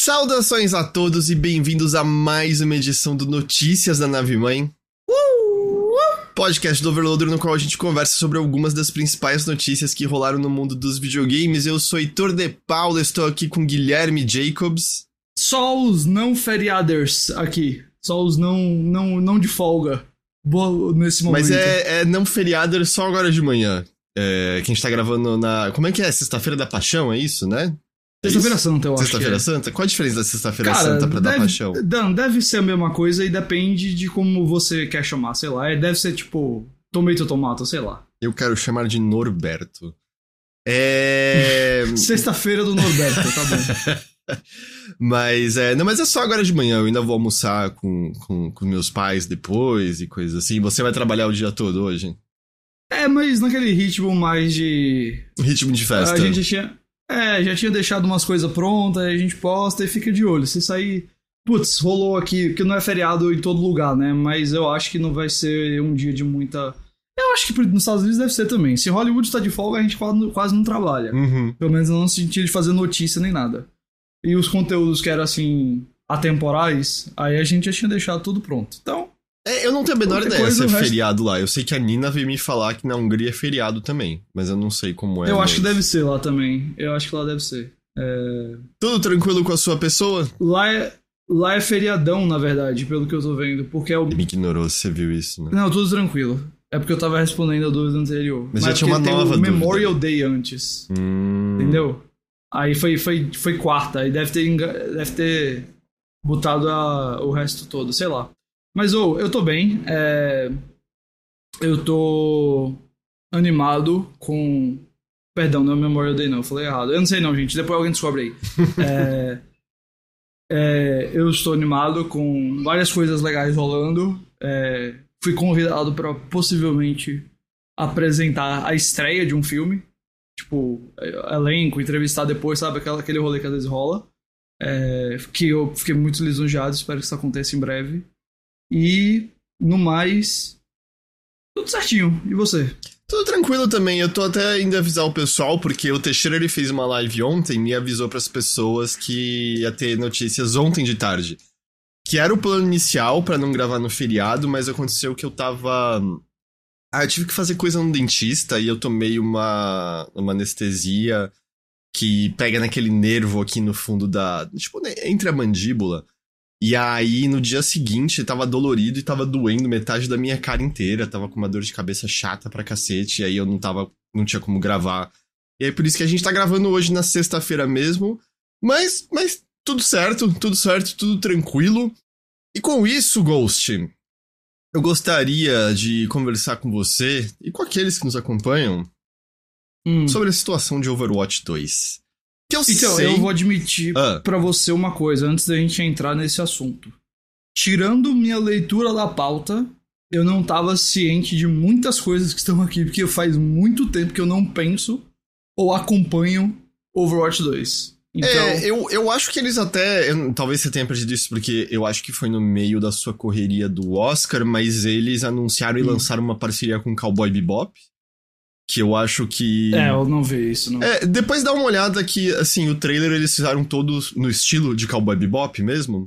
Saudações a todos e bem-vindos a mais uma edição do Notícias da Nave Mãe, podcast do Overloader, no qual a gente conversa sobre algumas das principais notícias que rolaram no mundo dos videogames. Eu sou Heitor de Paula, estou aqui com Guilherme Jacobs. Só os não feriaders aqui, só os não de folga nesse momento. Mas é não feriado só agora de manhã, que a gente tá gravando na... Como é que é? Sexta-feira da Paixão, é isso, né? Sexta-feira Santa, eu acho. Sexta-feira Santa? Qual a diferença da Sexta-feira Santa pra dar paixão? Deve ser a mesma coisa e depende de como você quer chamar, sei lá. Deve ser tipo tomato, sei lá. Eu quero chamar de Norberto. Sexta-feira do Norberto, tá bom. Mas é só agora de manhã. Eu ainda vou almoçar com meus pais depois e coisas assim. Você vai trabalhar o dia todo hoje? Mas naquele ritmo mais de... Ritmo de festa. A gente já tinha deixado umas coisas prontas, a gente posta e fica de olho. Se sair... Putz, rolou aqui, porque não é feriado em todo lugar, né? Mas eu acho que não vai ser um dia de muita... Eu acho que nos Estados Unidos deve ser também. Se Hollywood está de folga, a gente quase não trabalha. Uhum. Pelo menos não no sentido de fazer notícia nem nada. E os conteúdos que eram, assim, atemporais, aí a gente já tinha deixado tudo pronto. Então... eu não tenho a menor ideia se é resto... feriado lá. Eu sei que a Nina veio me falar que na Hungria é feriado também, mas eu não sei como é. Eu acho que deve ser lá também. Eu acho que lá deve ser. Tudo tranquilo com a sua pessoa? Lá é feriadão, na verdade, pelo que eu tô vendo, porque é o... Ele me ignorou, você viu isso, né? Não, tudo tranquilo. É porque eu tava respondendo a dúvida anterior. Mas já tinha uma nova dúvida. Memorial Day antes. Entendeu? Aí foi quarta, aí deve ter botado o resto todo, sei lá. Mas eu tô bem, eu tô animado com... Perdão, não é Memorial Day não, eu falei errado. Eu não sei não, gente, depois alguém descobre aí. Eu estou animado com várias coisas legais rolando. Fui convidado para possivelmente apresentar a estreia de um filme. Tipo, elenco, entrevistar depois, sabe? Aquele rolê que às vezes rola. Que eu fiquei muito lisonjeado, espero que isso aconteça em breve. E, no mais, tudo certinho. E você? Tudo tranquilo também. Eu tô até indo avisar o pessoal, porque o Teixeira ele fez uma live ontem e avisou pras pessoas que ia ter notícias ontem de tarde. Que era o plano inicial pra não gravar no feriado, mas aconteceu que eu tava... eu tive que fazer coisa no dentista e eu tomei uma anestesia que pega naquele nervo aqui no fundo da... Tipo, entre a mandíbula. E aí, no dia seguinte, tava dolorido e tava doendo metade da minha cara inteira. Tava com uma dor de cabeça chata pra cacete. E aí eu não tinha como gravar. E aí por isso que a gente tá gravando hoje na sexta-feira mesmo. Mas tudo certo, tudo tranquilo. E com isso, Ghost, eu gostaria de conversar com você e com aqueles que nos acompanham sobre a situação de Overwatch 2. Eu vou admitir pra você uma coisa antes da gente entrar nesse assunto. Tirando minha leitura da pauta, eu não tava ciente de muitas coisas que estão aqui, porque faz muito tempo que eu não penso ou acompanho Overwatch 2. Então... eu acho que eles até... talvez você tenha perdido isso porque eu acho que foi no meio da sua correria do Oscar, mas eles anunciaram e lançaram uma parceria com Cowboy Bebop. Que eu acho que... eu não vi isso, não. Depois dá uma olhada que, assim, o trailer eles fizeram todo no estilo de Cowboy Bebop mesmo.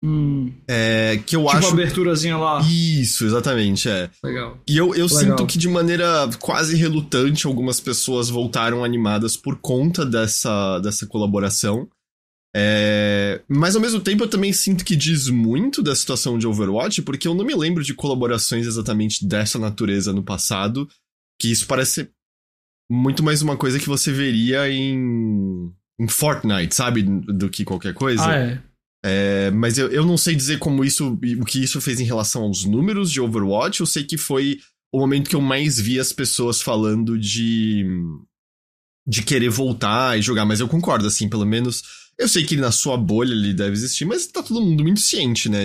Que eu acho... Tipo a aberturazinha lá. Isso, exatamente, Legal. E eu sinto que de maneira quase relutante algumas pessoas voltaram animadas por conta dessa colaboração. Mas ao mesmo tempo eu também sinto que diz muito da situação de Overwatch, porque eu não me lembro de colaborações exatamente dessa natureza no passado. Que isso parece ser muito mais uma coisa que você veria em Fortnite, sabe? Do que qualquer coisa. Mas eu não sei dizer o que isso fez em relação aos números de Overwatch. Eu sei que foi o momento que eu mais vi as pessoas falando de querer voltar e jogar. Mas eu concordo, assim, pelo menos... Eu sei que na sua bolha ele deve existir, mas tá todo mundo muito ciente, né?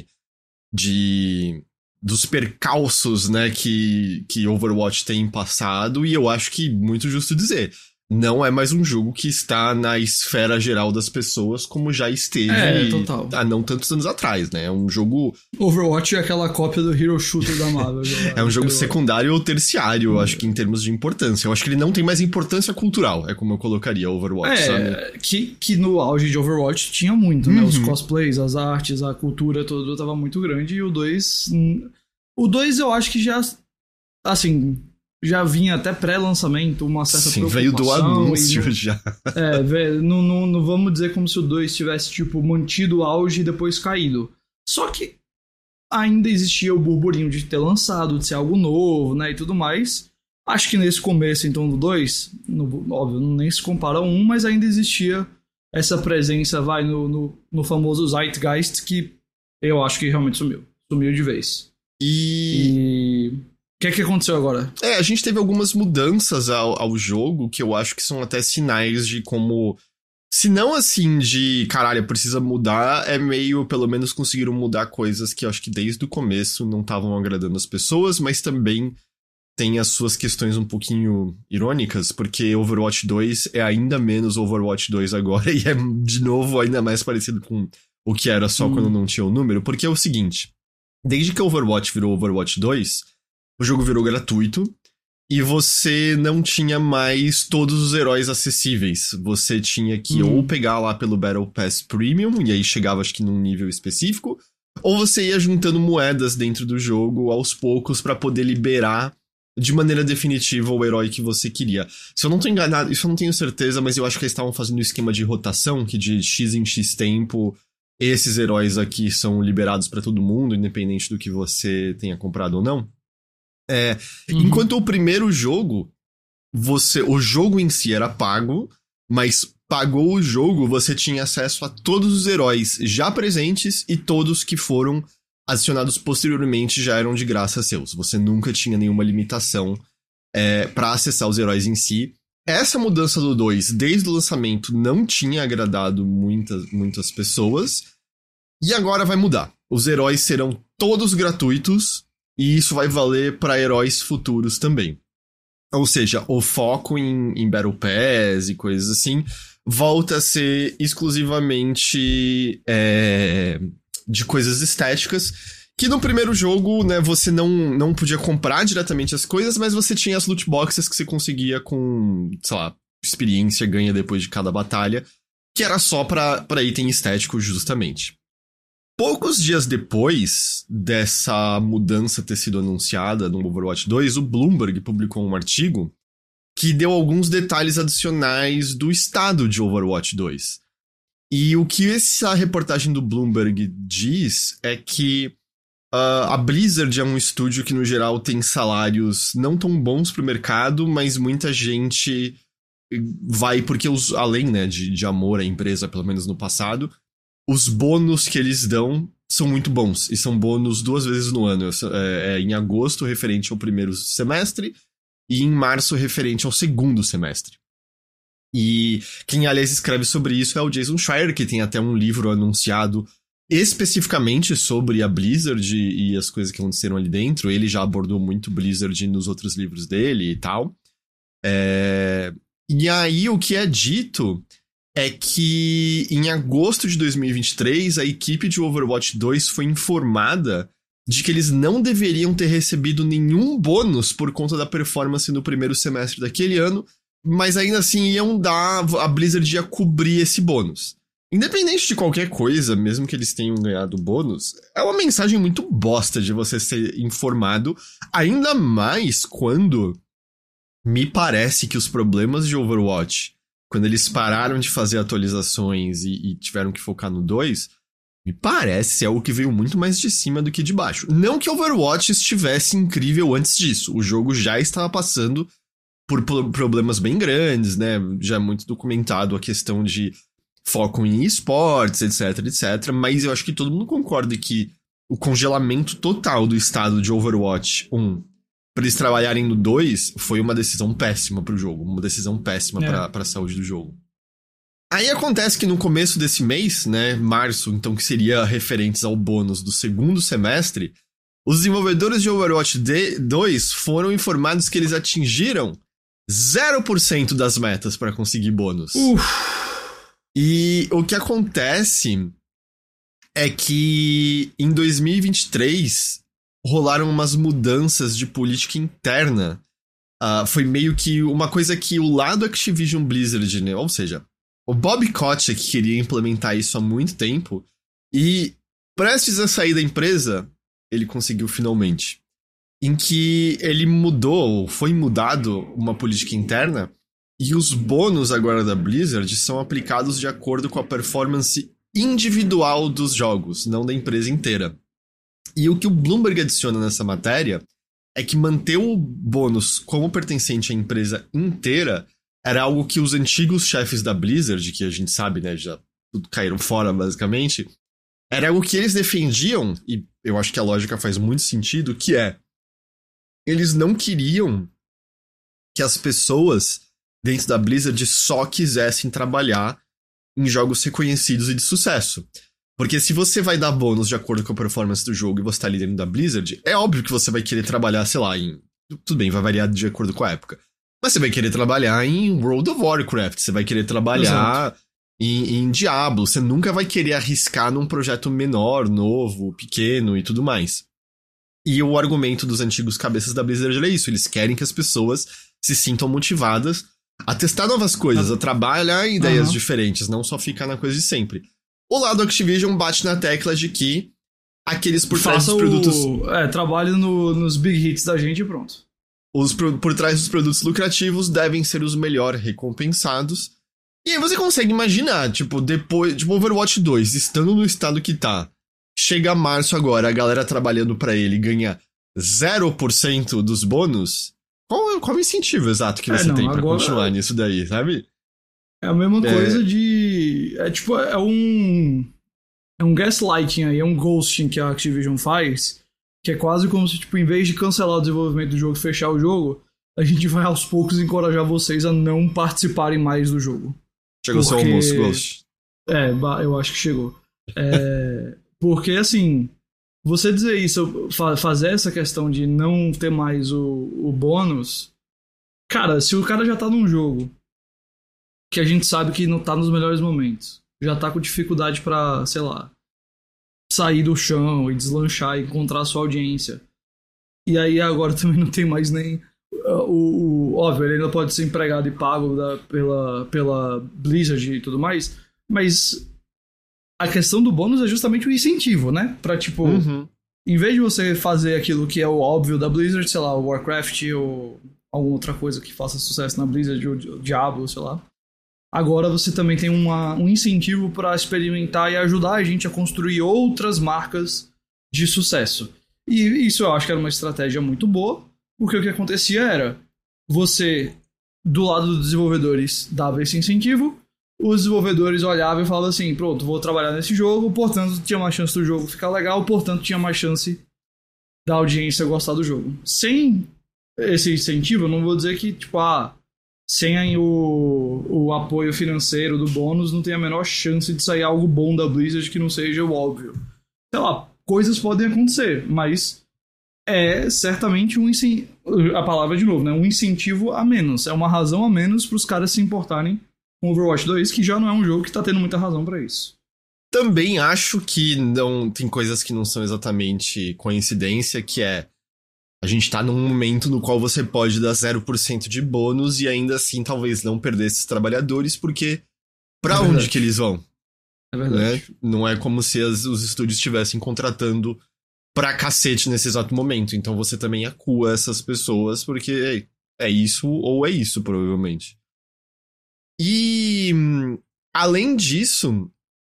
Dos percalços, né, que Overwatch tem passado, e eu acho que muito justo dizer. não é mais um jogo que está na esfera geral das pessoas como já esteve total. Há não tantos anos atrás, né? É um jogo... Overwatch é aquela cópia do Hero Shooter da Marvel. É um jogo secundário ou terciário, eu acho que em termos de importância. Eu acho que ele não tem mais importância cultural, é como eu colocaria Overwatch, sabe? Que no auge de Overwatch tinha muito, né? Os cosplays, as artes, a cultura toda tava muito grande. E o 2... O 2 eu acho que já... Assim... Já vinha até pré-lançamento uma certa preocupação. Veio do anúncio já. Não vamos dizer como se o 2 tivesse, tipo, mantido o auge e depois caído. Só que ainda existia o burburinho de ter lançado, de ser algo novo, né, e tudo mais. Acho que nesse começo, então, do 2, óbvio, nem se compara ao 1, mas ainda existia essa presença, no famoso Zeitgeist, que eu acho que realmente sumiu. Sumiu de vez. E... O que aconteceu agora? A gente teve algumas mudanças ao jogo que eu acho que são até sinais de como... Se não assim de, caralho, precisa mudar, é meio, pelo menos conseguiram mudar coisas que eu acho que desde o começo não estavam agradando as pessoas, mas também tem as suas questões um pouquinho irônicas, porque Overwatch 2 é ainda menos Overwatch 2 agora e é, de novo, ainda mais parecido com o que era só quando não tinha o número, porque é o seguinte, desde que Overwatch virou Overwatch 2... O jogo virou gratuito e você não tinha mais todos os heróis acessíveis. Você tinha que ou pegar lá pelo Battle Pass Premium, e aí chegava acho que num nível específico, ou você ia juntando moedas dentro do jogo aos poucos pra poder liberar de maneira definitiva o herói que você queria. Se eu não tô enganado, isso eu não tenho certeza, mas eu acho que eles estavam fazendo um esquema de rotação, que de X em X tempo, esses heróis aqui são liberados pra todo mundo, independente do que você tenha comprado ou não. Enquanto o primeiro jogo, o jogo em si era pago, mas pagou o jogo, você tinha acesso a todos os heróis já presentes e todos que foram adicionados posteriormente já eram de graça seus. Você nunca tinha nenhuma limitação pra acessar os heróis em si. Essa mudança do 2, desde o lançamento, não tinha agradado muitas pessoas. E agora vai mudar. Os heróis serão todos gratuitos. E isso vai valer para heróis futuros também. Ou seja, o foco em Battle Pass e coisas assim volta a ser exclusivamente de coisas estéticas. Que no primeiro jogo, né, você não podia comprar diretamente as coisas, mas você tinha as loot boxes que você conseguia com, sei lá, experiência ganha depois de cada batalha, que era só pra item estético justamente. Poucos dias depois dessa mudança ter sido anunciada no Overwatch 2, o Bloomberg publicou um artigo que deu alguns detalhes adicionais do estado de Overwatch 2. E o que essa reportagem do Bloomberg diz é que a Blizzard é um estúdio que, no geral, tem salários não tão bons pro mercado, mas muita gente vai porque, além, né, de amor à empresa, pelo menos no passado... Os bônus que eles dão são muito bons, e são bônus 2 vezes no ano. Em agosto, referente ao primeiro semestre, e em março, referente ao segundo semestre. E quem, aliás, escreve sobre isso é o Jason Schreier, que tem até um livro anunciado especificamente sobre a Blizzard e as coisas que aconteceram ali dentro. Ele já abordou muito Blizzard nos outros livros dele e tal. E aí, o que é dito... é que em agosto de 2023, a equipe de Overwatch 2 foi informada de que eles não deveriam ter recebido nenhum bônus por conta da performance no primeiro semestre daquele ano, mas ainda assim a Blizzard ia cobrir esse bônus. Independente de qualquer coisa, mesmo que eles tenham ganhado bônus, é uma mensagem muito bosta de você ser informado, ainda mais quando me parece que os problemas de Overwatch... Quando eles pararam de fazer atualizações e tiveram que focar no 2, me parece algo que veio muito mais de cima do que de baixo. Não que Overwatch estivesse incrível antes disso. O jogo já estava passando por problemas bem grandes, né? Já é muito documentado a questão de foco em esportes, etc, etc. Mas eu acho que todo mundo concorda que o congelamento total do estado de Overwatch 1... pra eles trabalharem no 2, foi uma decisão péssima pro jogo. Uma decisão péssima pra saúde do jogo. Aí acontece que no começo desse mês, né, março, então que seria referentes ao bônus do segundo semestre, os desenvolvedores de Overwatch 2 foram informados que eles atingiram 0% das metas pra conseguir bônus. E o que acontece é que em 2023 rolaram umas mudanças de política interna. Foi meio que uma coisa que o lado Activision Blizzard, né? Ou seja, o Bob Kotick queria implementar isso há muito tempo e prestes a sair da empresa, ele conseguiu finalmente. Em que ele foi mudado uma política interna e os bônus agora da Blizzard são aplicados de acordo com a performance individual dos jogos, não da empresa inteira. E o que o Bloomberg adiciona nessa matéria é que manter o bônus como pertencente à empresa inteira era algo que os antigos chefes da Blizzard, que a gente sabe, né, já tudo caíram fora basicamente, era algo que eles defendiam, e eu acho que a lógica faz muito sentido, que eles não queriam que as pessoas dentro da Blizzard só quisessem trabalhar em jogos reconhecidos e de sucesso. Porque se você vai dar bônus de acordo com a performance do jogo e você tá ali dentro da Blizzard, é óbvio que você vai querer trabalhar, sei lá, tudo bem, vai variar de acordo com a época. Mas você vai querer trabalhar em World of Warcraft, você vai querer trabalhar em Diablo, você nunca vai querer arriscar num projeto menor, novo, pequeno e tudo mais. E o argumento dos antigos cabeças da Blizzard é isso, eles querem que as pessoas se sintam motivadas a testar novas coisas, a trabalhar em ideias diferentes, não só ficar na coisa de sempre. O lado Activision bate na tecla de que aqueles por trás dos produtos... trabalhe nos big hits da gente e pronto. Por trás dos produtos lucrativos devem ser os melhor recompensados. E aí você consegue imaginar, depois... Overwatch 2, estando no estado que tá, chega março agora, a galera trabalhando pra ele ganha 0% dos bônus... Qual o incentivo exato que você tem pra continuar nisso daí, sabe? É a mesma coisa de... É um gaslighting aí, é um ghosting que a Activision faz, que é quase como se, em vez de cancelar o desenvolvimento do jogo e fechar o jogo, a gente vai aos poucos encorajar vocês a não participarem mais do jogo. Chegou seu almoço, Ghost. Eu acho que chegou. Porque, assim... Você dizer isso, fazer essa questão de não ter mais o bônus... Cara, se o cara já tá num jogo que a gente sabe que não tá nos melhores momentos, já tá com dificuldade pra, sei lá, sair do chão e deslanchar e encontrar a sua audiência, e aí agora também não tem mais nem... óbvio, ele ainda pode ser empregado e pago pela Blizzard e tudo mais, mas... A questão do bônus é justamente o incentivo, né? Pra, em vez de você fazer aquilo que é o óbvio da Blizzard, sei lá, o Warcraft ou alguma outra coisa que faça sucesso na Blizzard, ou Diablo, sei lá. Agora você também tem um incentivo pra experimentar e ajudar a gente a construir outras marcas de sucesso. E isso eu acho que era uma estratégia muito boa, porque o que acontecia era, você, do lado dos desenvolvedores, dava esse incentivo, os desenvolvedores olhavam e falavam assim, pronto, vou trabalhar nesse jogo, portanto tinha mais chance do jogo ficar legal, portanto tinha mais chance da audiência gostar do jogo. Sem esse incentivo, eu não vou dizer que, sem o apoio financeiro do bônus, não tem a menor chance de sair algo bom da Blizzard que não seja o óbvio. Sei lá, coisas podem acontecer, mas é certamente a palavra de novo, né? Um incentivo a menos, é uma razão a menos para os caras se importarem com Overwatch 2, que já não é um jogo que tá tendo muita razão pra isso. Também acho que não tem coisas que não são exatamente coincidência, que a gente tá num momento no qual você pode dar 0% de bônus e ainda assim talvez não perder esses trabalhadores, porque pra onde que eles vão? É verdade. Né? Não é como se os estúdios estivessem contratando pra cacete nesse exato momento, então você também acua essas pessoas, porque é isso ou é isso, provavelmente. E, além disso,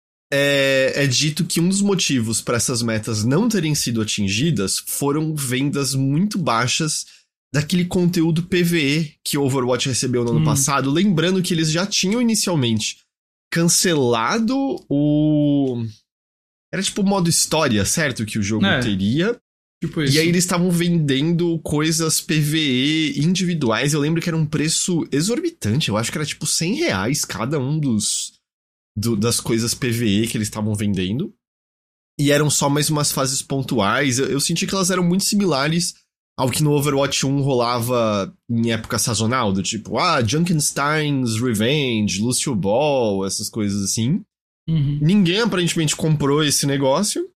é dito que um dos motivos para essas metas não terem sido atingidas foram vendas muito baixas daquele conteúdo PvE que o Overwatch recebeu no ano passado. Lembrando que eles já tinham inicialmente cancelado o... Era o modo história, certo? Que o jogo teria. Tipo isso. E aí eles estavam vendendo coisas PvE individuais. Eu lembro que era um preço exorbitante. Eu acho que era R$100 cada um das coisas PvE que eles estavam vendendo. E eram só mais umas fases pontuais. Eu senti que elas eram muito similares Algo que no Overwatch 1 rolava em época sazonal, do tipo, Junkenstein's Revenge, Lucio Ball, essas coisas assim. Ninguém aparentemente comprou esse negócio.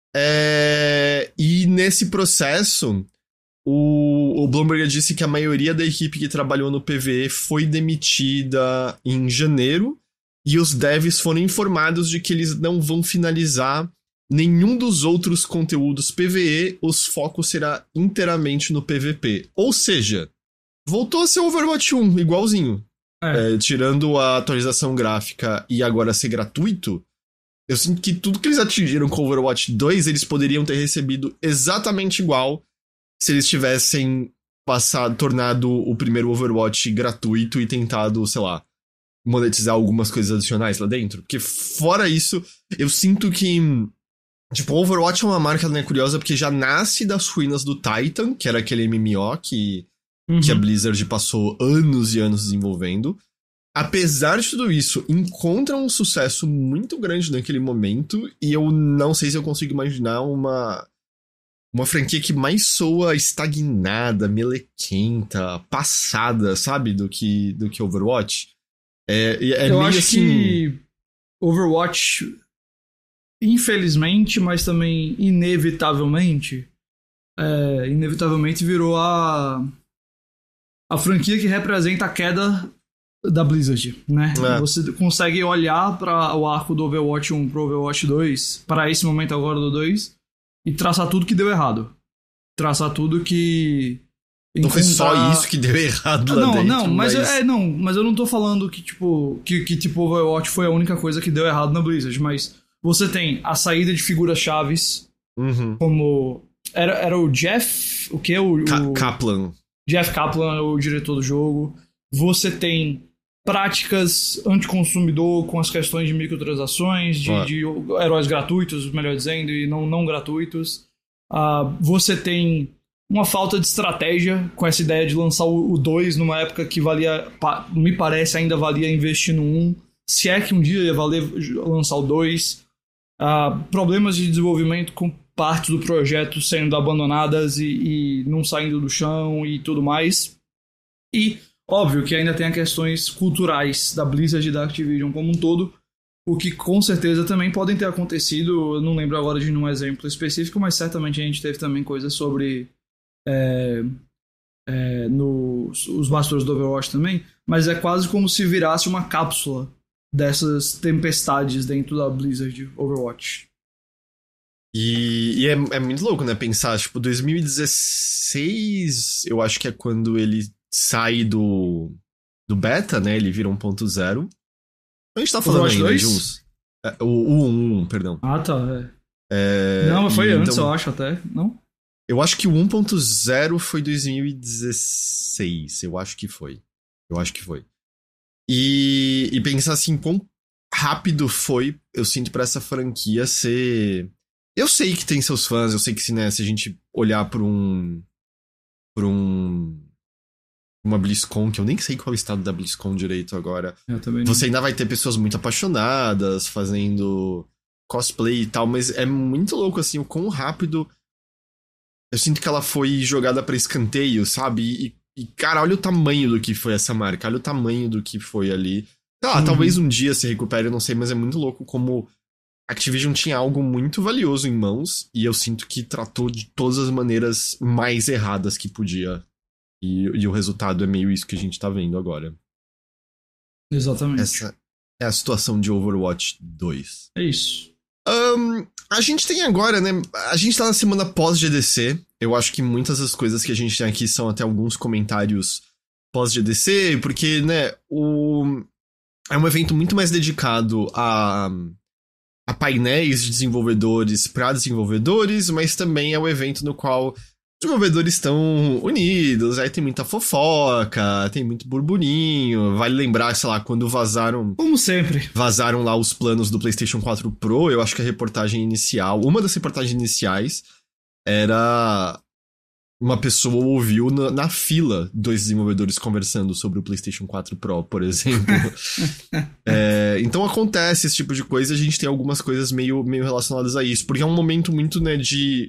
E nesse processo, o Bloomberg disse que a maioria da equipe que trabalhou no PvE foi demitida em janeiro, e os devs foram informados de que eles não vão finalizar nenhum dos outros conteúdos PvE, os focos será inteiramente no PvP. Ou seja, voltou a ser Overwatch 1, igualzinho. Tirando a atualização gráfica e agora ser gratuito, eu sinto que tudo que eles atingiram com Overwatch 2, eles poderiam ter recebido exatamente igual se eles tivessem tornado o primeiro Overwatch gratuito e tentado, sei lá, monetizar algumas coisas adicionais lá dentro. Porque fora isso, eu sinto que tipo, Overwatch é uma marca, né, curiosa, porque já nasce das ruínas do Titan, que era aquele MMO que a Blizzard passou anos e anos desenvolvendo. Apesar de tudo isso, encontra um sucesso muito grande naquele momento, e eu não sei se eu consigo imaginar uma franquia que mais soa estagnada, melequenta, passada, sabe, do que Overwatch. Eu acho assim que Overwatch, infelizmente, mas também inevitavelmente virou a franquia que representa a queda da Blizzard, né? Você consegue olhar para o arco do Overwatch 1 pro Overwatch 2, para esse momento agora do 2, e traçar tudo que deu errado. Traçar tudo que... Não foi só isso que deu errado lá dentro. Mas eu não tô falando que tipo Overwatch foi a única coisa que deu errado na Blizzard, mas você tem a saída de figuras chaves, como... Era o Jeff... O que? Kaplan. Jeff Kaplan, o diretor do jogo. Você tem práticas anticonsumidor com as questões de microtransações, de heróis gratuitos, melhor dizendo, e não gratuitos. Você tem uma falta de estratégia com essa ideia de lançar o 2 numa época que valia, me parece, ainda valia investir no 1. Se é que um dia ia valer lançar o 2. Problemas de desenvolvimento com partes do projeto sendo abandonadas e não saindo do chão e tudo mais. E óbvio que ainda tem as questões culturais da Blizzard e da Activision como um todo, o que com certeza também podem ter acontecido. Eu não lembro agora de um exemplo específico, mas certamente a gente teve também coisas sobre os bastidores do Overwatch também, mas é quase como se virasse uma cápsula dessas tempestades dentro da Blizzard Overwatch. E é muito louco, né? Pensar, tipo, 2016, eu acho que é quando ele sai do beta, né? Ele vira 1.0. A gente tá falando ainda de uns... O 1, perdão. Tá. Não, mas foi antes, eu acho, até. Não? Eu acho que o 1.0 foi 2016. Eu acho que foi. E pensar assim, quão rápido foi, eu sinto, pra essa franquia ser... Eu sei que tem seus fãs, eu sei que se a gente olhar pra uma BlizzCon, que eu nem sei qual é o estado da BlizzCon direito agora. Você ainda vai ter pessoas muito apaixonadas, fazendo cosplay e tal, mas é muito louco, assim, o quão rápido eu sinto que ela foi jogada pra escanteio, sabe? E cara, olha o tamanho do que foi essa marca, olha o tamanho do que foi ali. Talvez um dia se recupere, eu não sei, mas é muito louco como Activision tinha algo muito valioso em mãos, e eu sinto que tratou de todas as maneiras mais erradas que podia. E o resultado é meio isso que a gente tá vendo agora. Exatamente. Essa é a situação de Overwatch 2. É isso. A gente tem agora, né? A gente tá na semana pós-GDC. Eu acho que muitas das coisas que a gente tem aqui são até alguns comentários pós-GDC, porque, né, é um evento muito mais dedicado a painéis de desenvolvedores para desenvolvedores, mas também é um evento no qual os desenvolvedores estão unidos, aí tem muita fofoca, tem muito burburinho. Vale lembrar, sei lá, quando vazaram... Como sempre. Vazaram lá os planos do PlayStation 4 Pro, eu acho que a reportagem inicial... Uma das reportagens iniciais era... Uma pessoa ouviu na fila 2 desenvolvedores conversando sobre o PlayStation 4 Pro, por exemplo. Então acontece esse tipo de coisa, a gente tem algumas coisas meio relacionadas a isso, porque é um momento muito, né, de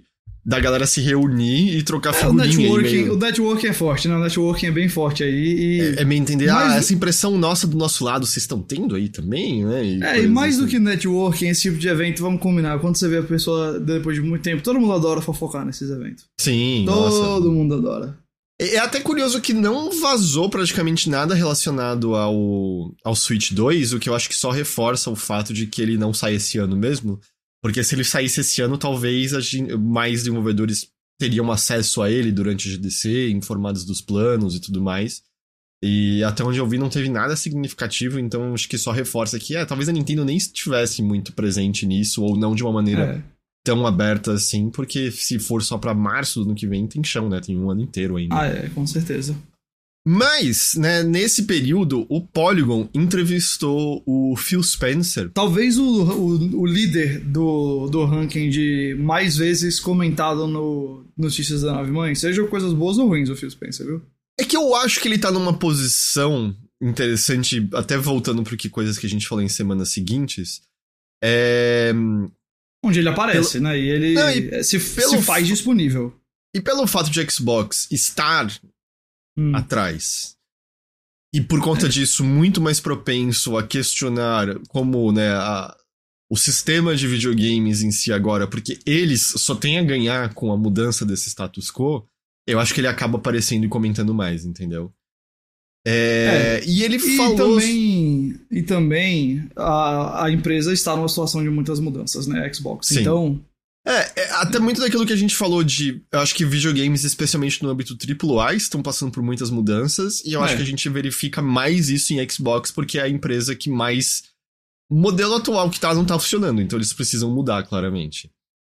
da galera se reunir e trocar O figurinha. o networking é forte, né? O networking é bem forte aí. É meio entender, essa impressão nossa do nosso lado, vocês estão tendo aí também, né? E mais do que networking, esse tipo de evento, vamos combinar. Quando você vê a pessoa depois de muito tempo, todo mundo adora fofocar nesses eventos. Sim, todo mundo adora. É até curioso que não vazou praticamente nada relacionado ao Switch 2, o que eu acho que só reforça o fato de que ele não sai esse ano mesmo. Porque se ele saísse esse ano, talvez mais desenvolvedores teriam acesso a ele durante o GDC, informados dos planos e tudo mais. E até onde eu vi não teve nada significativo, então acho que só reforça que talvez a Nintendo nem estivesse muito presente nisso, ou não de uma maneira tão aberta assim, porque se for só pra março do ano que vem, tem chão, né? Tem um ano inteiro ainda. Com certeza. Mas, né, nesse período, o Polygon entrevistou o Phil Spencer. Talvez o líder do ranking de mais vezes comentado no Notícias da Nave Mãe, seja coisas boas ou ruins, o Phil Spencer, viu? É que eu acho que ele tá numa posição interessante, até voltando pro que coisas que a gente falou em semanas seguintes. Onde ele aparece, né? E ele se faz disponível. E pelo fato de Xbox estar atrás. E por conta disso, muito mais propenso a questionar como, né, o sistema de videogames em si agora, porque eles só têm a ganhar com a mudança desse status quo, eu acho que ele acaba aparecendo e comentando mais, entendeu? E ele falou... E também a empresa está numa situação de muitas mudanças, né, Xbox. Sim. Então... até muito daquilo que a gente falou eu acho que videogames, especialmente no âmbito AAA, estão passando por muitas mudanças, e eu acho que a gente verifica mais isso em Xbox, porque é a empresa que mais... O modelo atual que não tá funcionando, então eles precisam mudar, claramente.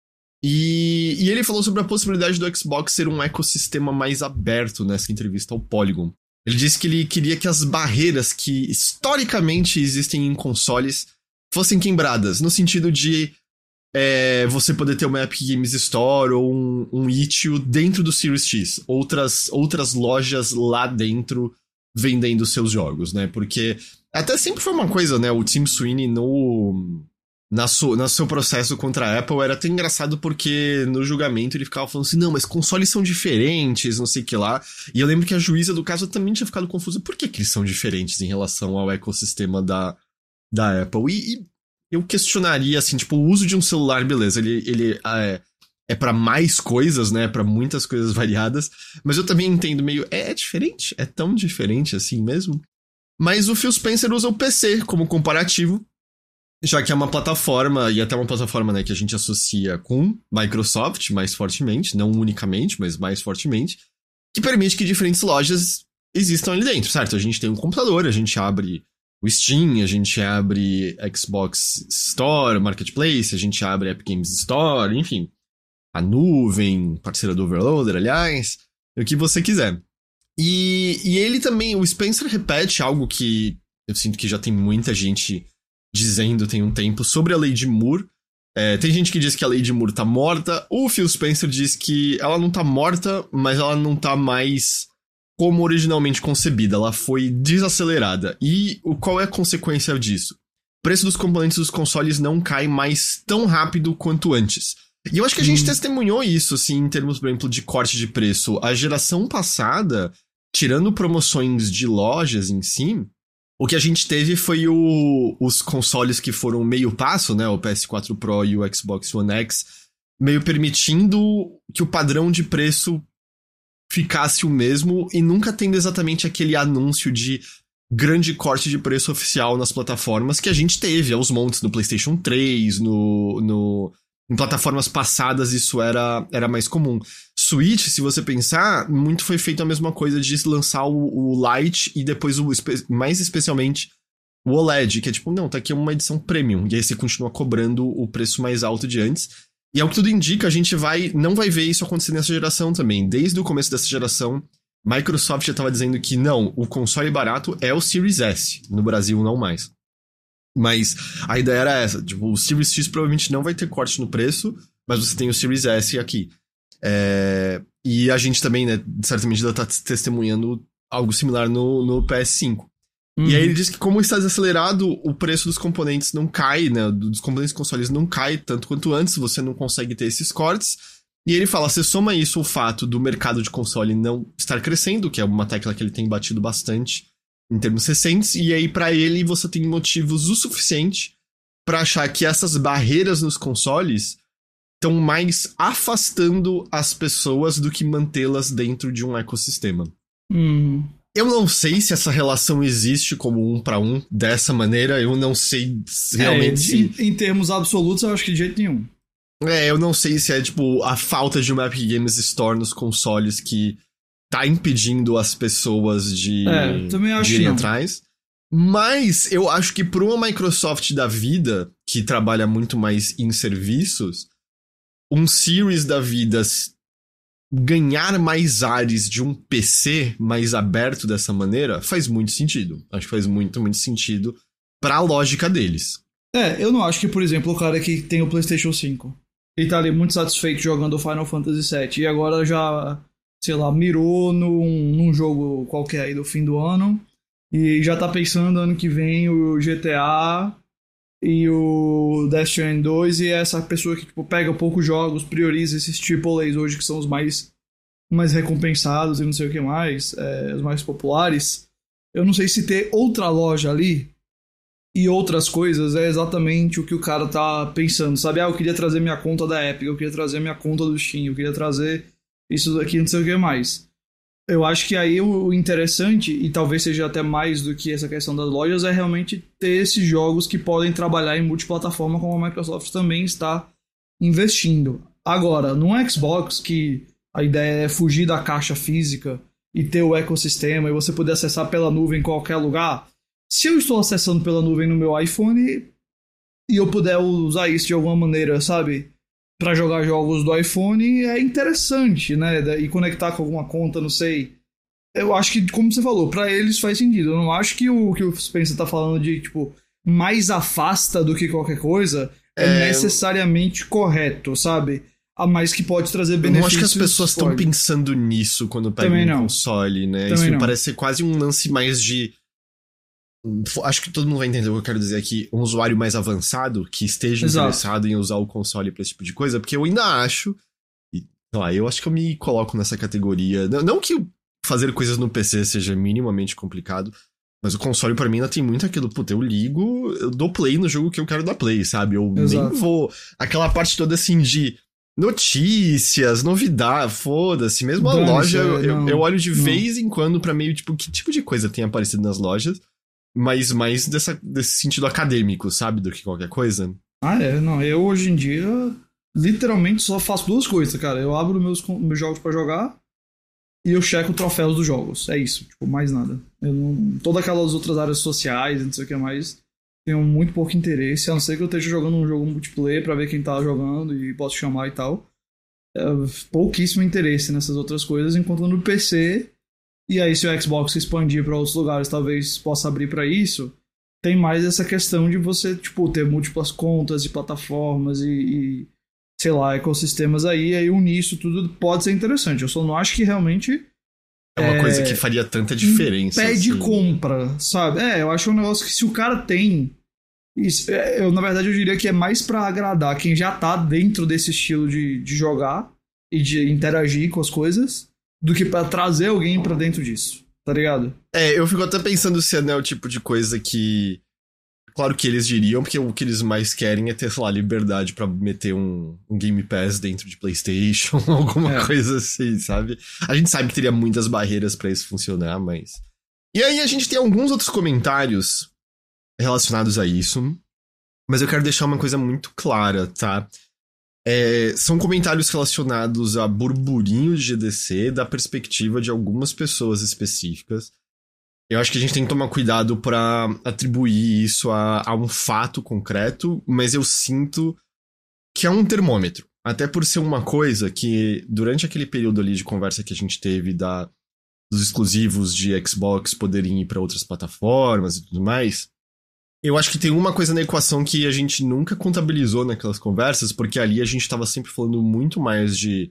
E ele falou sobre a possibilidade do Xbox ser um ecossistema mais aberto nessa entrevista ao Polygon. Ele disse que ele queria que as barreiras que historicamente existem em consoles fossem quebradas, no sentido de você poder ter uma Epic Games Store ou um itch.io dentro do Series X. Outras lojas lá dentro vendendo seus jogos, né? Porque até sempre foi uma coisa, né? O Tim Sweeney no seu processo contra a Apple era até engraçado porque no julgamento ele ficava falando assim, não, mas consoles são diferentes, não sei o que lá. E eu lembro que a juíza do caso também tinha ficado confusa. Por que eles são diferentes em relação ao ecossistema da Apple? E eu questionaria, assim, tipo, o uso de um celular, beleza, ele é pra mais coisas, né, pra muitas coisas variadas, mas eu também entendo meio, é diferente? É tão diferente assim mesmo? Mas o Phil Spencer usa o PC como comparativo, já que é uma plataforma, e até uma plataforma, né, que a gente associa com Microsoft mais fortemente, não unicamente, mas mais fortemente, que permite que diferentes lojas existam ali dentro, certo? A gente tem um computador, a gente abre o Steam, a gente abre Xbox Store, Marketplace, a gente abre Epic Games Store, enfim. A nuvem, parceira do Overloader, aliás, o que você quiser. E ele também, o Spencer repete algo que eu sinto que já tem muita gente dizendo tem um tempo, sobre a Lei de Moore. Tem gente que diz que a Lei de Moore tá morta, o Phil Spencer diz que ela não tá morta, mas ela não tá mais como originalmente concebida, ela foi desacelerada. E qual é a consequência disso? O preço dos componentes dos consoles não cai mais tão rápido quanto antes. E eu acho que a gente testemunhou isso, assim, em termos, por exemplo, de corte de preço. A geração passada, tirando promoções de lojas em si, o que a gente teve foi os consoles que foram meio passo, né? O PS4 Pro e o Xbox One X, meio permitindo que o padrão de preço ficasse o mesmo e nunca tendo exatamente aquele anúncio de grande corte de preço oficial nas plataformas que a gente teve aos montes no PlayStation 3, em plataformas passadas isso era mais comum. Switch, se você pensar, muito foi feito a mesma coisa de lançar o Lite e depois, mais especialmente, o OLED, que é tipo, não, tá aqui uma edição premium, e aí você continua cobrando o preço mais alto de antes. E ao que tudo indica, a gente não vai ver isso acontecer nessa geração também. Desde o começo dessa geração, Microsoft já estava dizendo que não, o console barato é o Series S. No Brasil, não mais. Mas a ideia era essa, tipo, o Series X provavelmente não vai ter corte no preço, mas você tem o Series S aqui. E a gente também, né, certamente ainda tá testemunhando algo similar no PS5. E aí ele diz que como está desacelerado, o preço dos componentes não cai, né, dos componentes de consoles não cai tanto quanto antes, você não consegue ter esses cortes, E ele fala, você soma isso o fato do mercado de console não estar crescendo, que é uma tecla que ele tem batido bastante em termos recentes, e aí pra ele você tem motivos o suficiente pra achar que essas barreiras nos consoles estão mais afastando as pessoas do que mantê-las dentro de um ecossistema. Eu não sei se essa relação existe como 1 para 1 dessa maneira, eu não sei realmente em termos absolutos, eu acho que de jeito nenhum. Eu não sei se é, tipo, a falta de uma Epic Games Store nos consoles que tá impedindo as pessoas de irem atrás. Mas eu acho que pra uma Microsoft da vida, que trabalha muito mais em serviços, um Series da vida ganhar mais ares de um PC mais aberto dessa maneira faz muito sentido. Acho que faz muito, muito sentido pra lógica deles. Eu não acho que, por exemplo, o cara que tem o PlayStation 5 e tá ali muito satisfeito jogando o Final Fantasy VII e agora já, sei lá, mirou num jogo qualquer aí do fim do ano e já tá pensando ano que vem o GTA e o Death Stranding 2 e é essa pessoa que tipo, pega poucos jogos, prioriza esses AAAs hoje que são os mais recompensados e não sei o que mais, os mais populares. Eu não sei se ter outra loja ali e outras coisas é exatamente o que o cara tá pensando, sabe? Eu queria trazer minha conta da Epic, eu queria trazer minha conta do Steam, eu queria trazer isso daqui, não sei o que mais. Eu acho que aí o interessante, e talvez seja até mais do que essa questão das lojas, é realmente ter esses jogos que podem trabalhar em multiplataforma, como a Microsoft também está investindo. Agora, no Xbox, que a ideia é fugir da caixa física e ter o ecossistema e você poder acessar pela nuvem em qualquer lugar. Se eu estou acessando pela nuvem no meu iPhone e eu puder usar isso de alguma maneira, sabe? Pra jogar jogos do iPhone, é interessante, né? E conectar com alguma conta, não sei. Eu acho que, como você falou, pra eles faz sentido. Eu não acho que o Spencer tá falando de, tipo, mais afasta do que qualquer coisa é necessariamente correto, sabe? A mais que pode trazer benefícios. Eu não acho que as pessoas estão pensando nisso quando pegam um console, né? Também isso parece ser quase um lance mais de... Acho que todo mundo vai entender o que eu quero dizer aqui. Um usuário mais avançado que esteja interessado em usar o console pra esse tipo de coisa, porque eu ainda acho... eu acho que eu me coloco nessa categoria. Não que fazer coisas no PC seja minimamente complicado, mas o console pra mim ainda tem muito aquilo, eu ligo, eu dou play no jogo que eu quero dar play, sabe? Eu nem vou... Aquela parte toda assim de notícias, novidade, foda-se. Mesmo a loja, eu olho de vez em quando pra meio, tipo, que tipo de coisa tem aparecido nas lojas, mas mais desse sentido acadêmico, sabe? Do que qualquer coisa. Eu hoje em dia literalmente só faço duas coisas, cara. Eu abro meus jogos pra jogar e eu checo troféus dos jogos. É isso, tipo, mais nada. Todas aquelas outras áreas sociais e não sei o que mais, tenho muito pouco interesse, a não ser que eu esteja jogando um jogo multiplayer pra ver quem tá jogando e posso chamar e tal. Pouquíssimo interesse nessas outras coisas, enquanto no PC, e aí se o Xbox expandir pra outros lugares, talvez possa abrir pra isso, tem mais essa questão de você, tipo, ter múltiplas contas e plataformas e sei lá, ecossistemas aí unir isso tudo pode ser interessante. Eu só não acho que realmente é uma coisa que faria tanta diferença. Pede assim, compra, sabe? Eu acho um negócio que se o cara tem... Isso, na verdade, eu diria que é mais pra agradar quem já tá dentro desse estilo de jogar e de interagir com as coisas, do que pra trazer alguém pra dentro disso, tá ligado? Eu fico até pensando se é o tipo de coisa que... Claro que eles diriam, porque o que eles mais querem é ter, sei lá, liberdade pra meter um Game Pass dentro de PlayStation, alguma coisa assim, sabe? A gente sabe que teria muitas barreiras pra isso funcionar, mas... E aí a gente tem alguns outros comentários relacionados a isso, mas eu quero deixar uma coisa muito clara, tá? São comentários relacionados a burburinho de GDC da perspectiva de algumas pessoas específicas. Eu acho que a gente tem que tomar cuidado pra atribuir isso a um fato concreto, mas eu sinto que é um termômetro. Até por ser uma coisa que, durante aquele período ali de conversa que a gente teve dos exclusivos de Xbox poderem ir pra outras plataformas e tudo mais, eu acho que tem uma coisa na equação que a gente nunca contabilizou naquelas conversas, porque ali a gente tava sempre falando muito mais de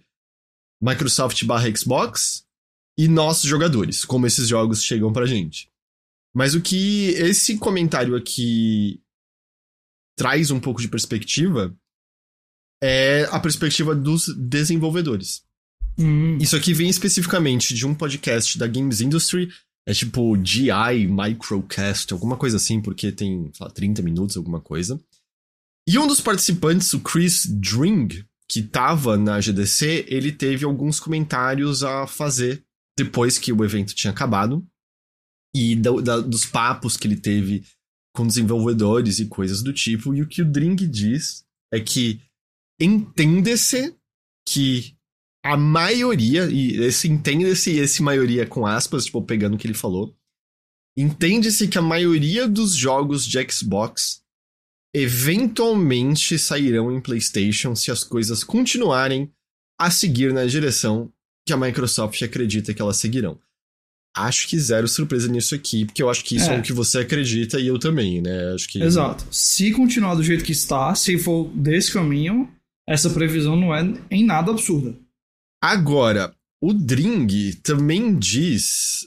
Microsoft/Xbox e nós, jogadores, como esses jogos chegam pra gente. Mas o que esse comentário aqui traz um pouco de perspectiva é a perspectiva dos desenvolvedores. Isso aqui vem especificamente de um podcast da Games Industry, é tipo GI Microcast, alguma coisa assim, porque tem, sei lá, 30 minutos, alguma coisa. E um dos participantes, o Chris Dring, que tava na GDC, ele teve alguns comentários a fazer depois que o evento tinha acabado. E dos papos que ele teve com desenvolvedores e coisas do tipo. E o que o Dring diz é que entende-se que a maioria, e esse maioria com aspas, tipo, pegando o que ele falou, entende-se que a maioria dos jogos de Xbox eventualmente sairão em PlayStation se as coisas continuarem a seguir na direção que a Microsoft acredita que elas seguirão. Acho que zero surpresa nisso aqui, porque eu acho que isso é o que você acredita e eu também, né? Acho que... Exato. Se continuar do jeito que está, se for desse caminho, essa previsão não é em nada absurda. Agora, o Dring também diz...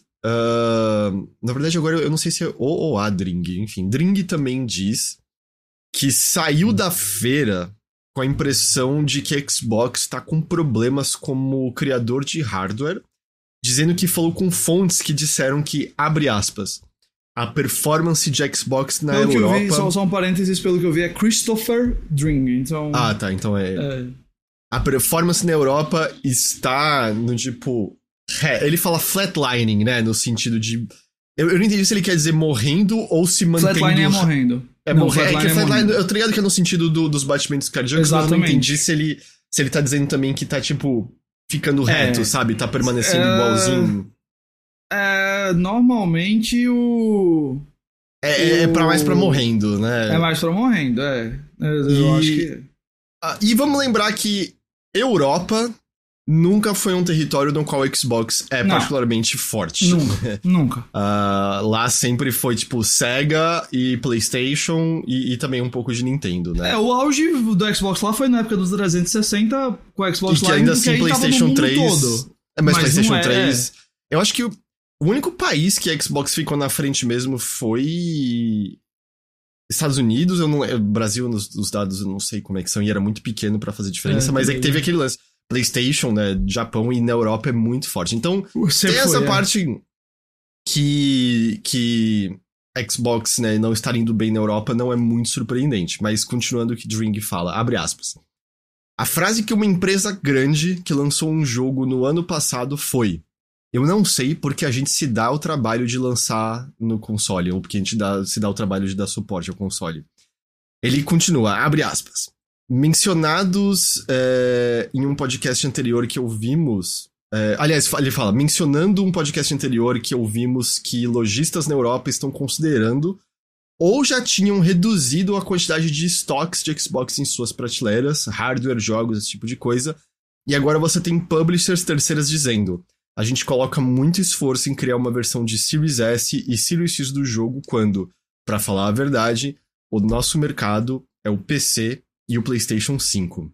na verdade, agora eu não sei se é o ou a Dring. Enfim, Dring também diz que saiu da feira com a impressão de que a Xbox está com problemas como criador de hardware, dizendo que falou com fontes que disseram que, abre aspas, a performance de Xbox na Europa... Europa... Que eu vi, só um parênteses, pelo que eu vi, é Christopher Dring, então... Ah, tá, então é... A performance na Europa está no tipo... ele fala flatlining, né? No sentido de... Eu não entendi se ele quer dizer morrendo ou se mantendo... Flatlining é morrendo. É morrendo. Flatline, eu tô ligado que é no sentido dos batimentos cardíacos, mas eu não entendi se ele tá dizendo também que tá, tipo, ficando reto, sabe? Tá permanecendo igualzinho. Normalmente o... mais pra morrendo, né? É mais pra morrendo, Eu acho que... E vamos lembrar que Europa nunca foi um território no qual o Xbox é particularmente forte. Nunca. Lá sempre foi, tipo, Sega e PlayStation e também um pouco de Nintendo, né? O auge do Xbox lá foi na época dos 360, com o Xbox Live, ainda assim, PlayStation 3... todo. Mas PlayStation 3... Eu acho que o único país que a Xbox ficou na frente mesmo foi... Estados Unidos, Brasil, nos dados, eu não sei como é que são, e era muito pequeno pra fazer diferença, mas é que teve aquele lance. PlayStation, né, Japão e na Europa é muito forte. Então, tem essa parte que Xbox, né, não estar indo bem na Europa não é muito surpreendente. Mas continuando o que Dring fala, abre aspas. A frase que uma empresa grande que lançou um jogo no ano passado foi: eu não sei porque a gente se dá o trabalho de lançar no console, ou porque a gente se dá o trabalho de dar suporte ao console. Ele continua, abre aspas. Mencionados em um podcast anterior que ouvimos... aliás, ele fala, mencionando um podcast anterior que ouvimos que lojistas na Europa estão considerando ou já tinham reduzido a quantidade de estoques de Xbox em suas prateleiras, hardware, jogos, esse tipo de coisa, e agora você tem publishers terceiras dizendo: a gente coloca muito esforço em criar uma versão de Series S e Series X do jogo quando, pra falar a verdade, o nosso mercado é o PC e o PlayStation 5.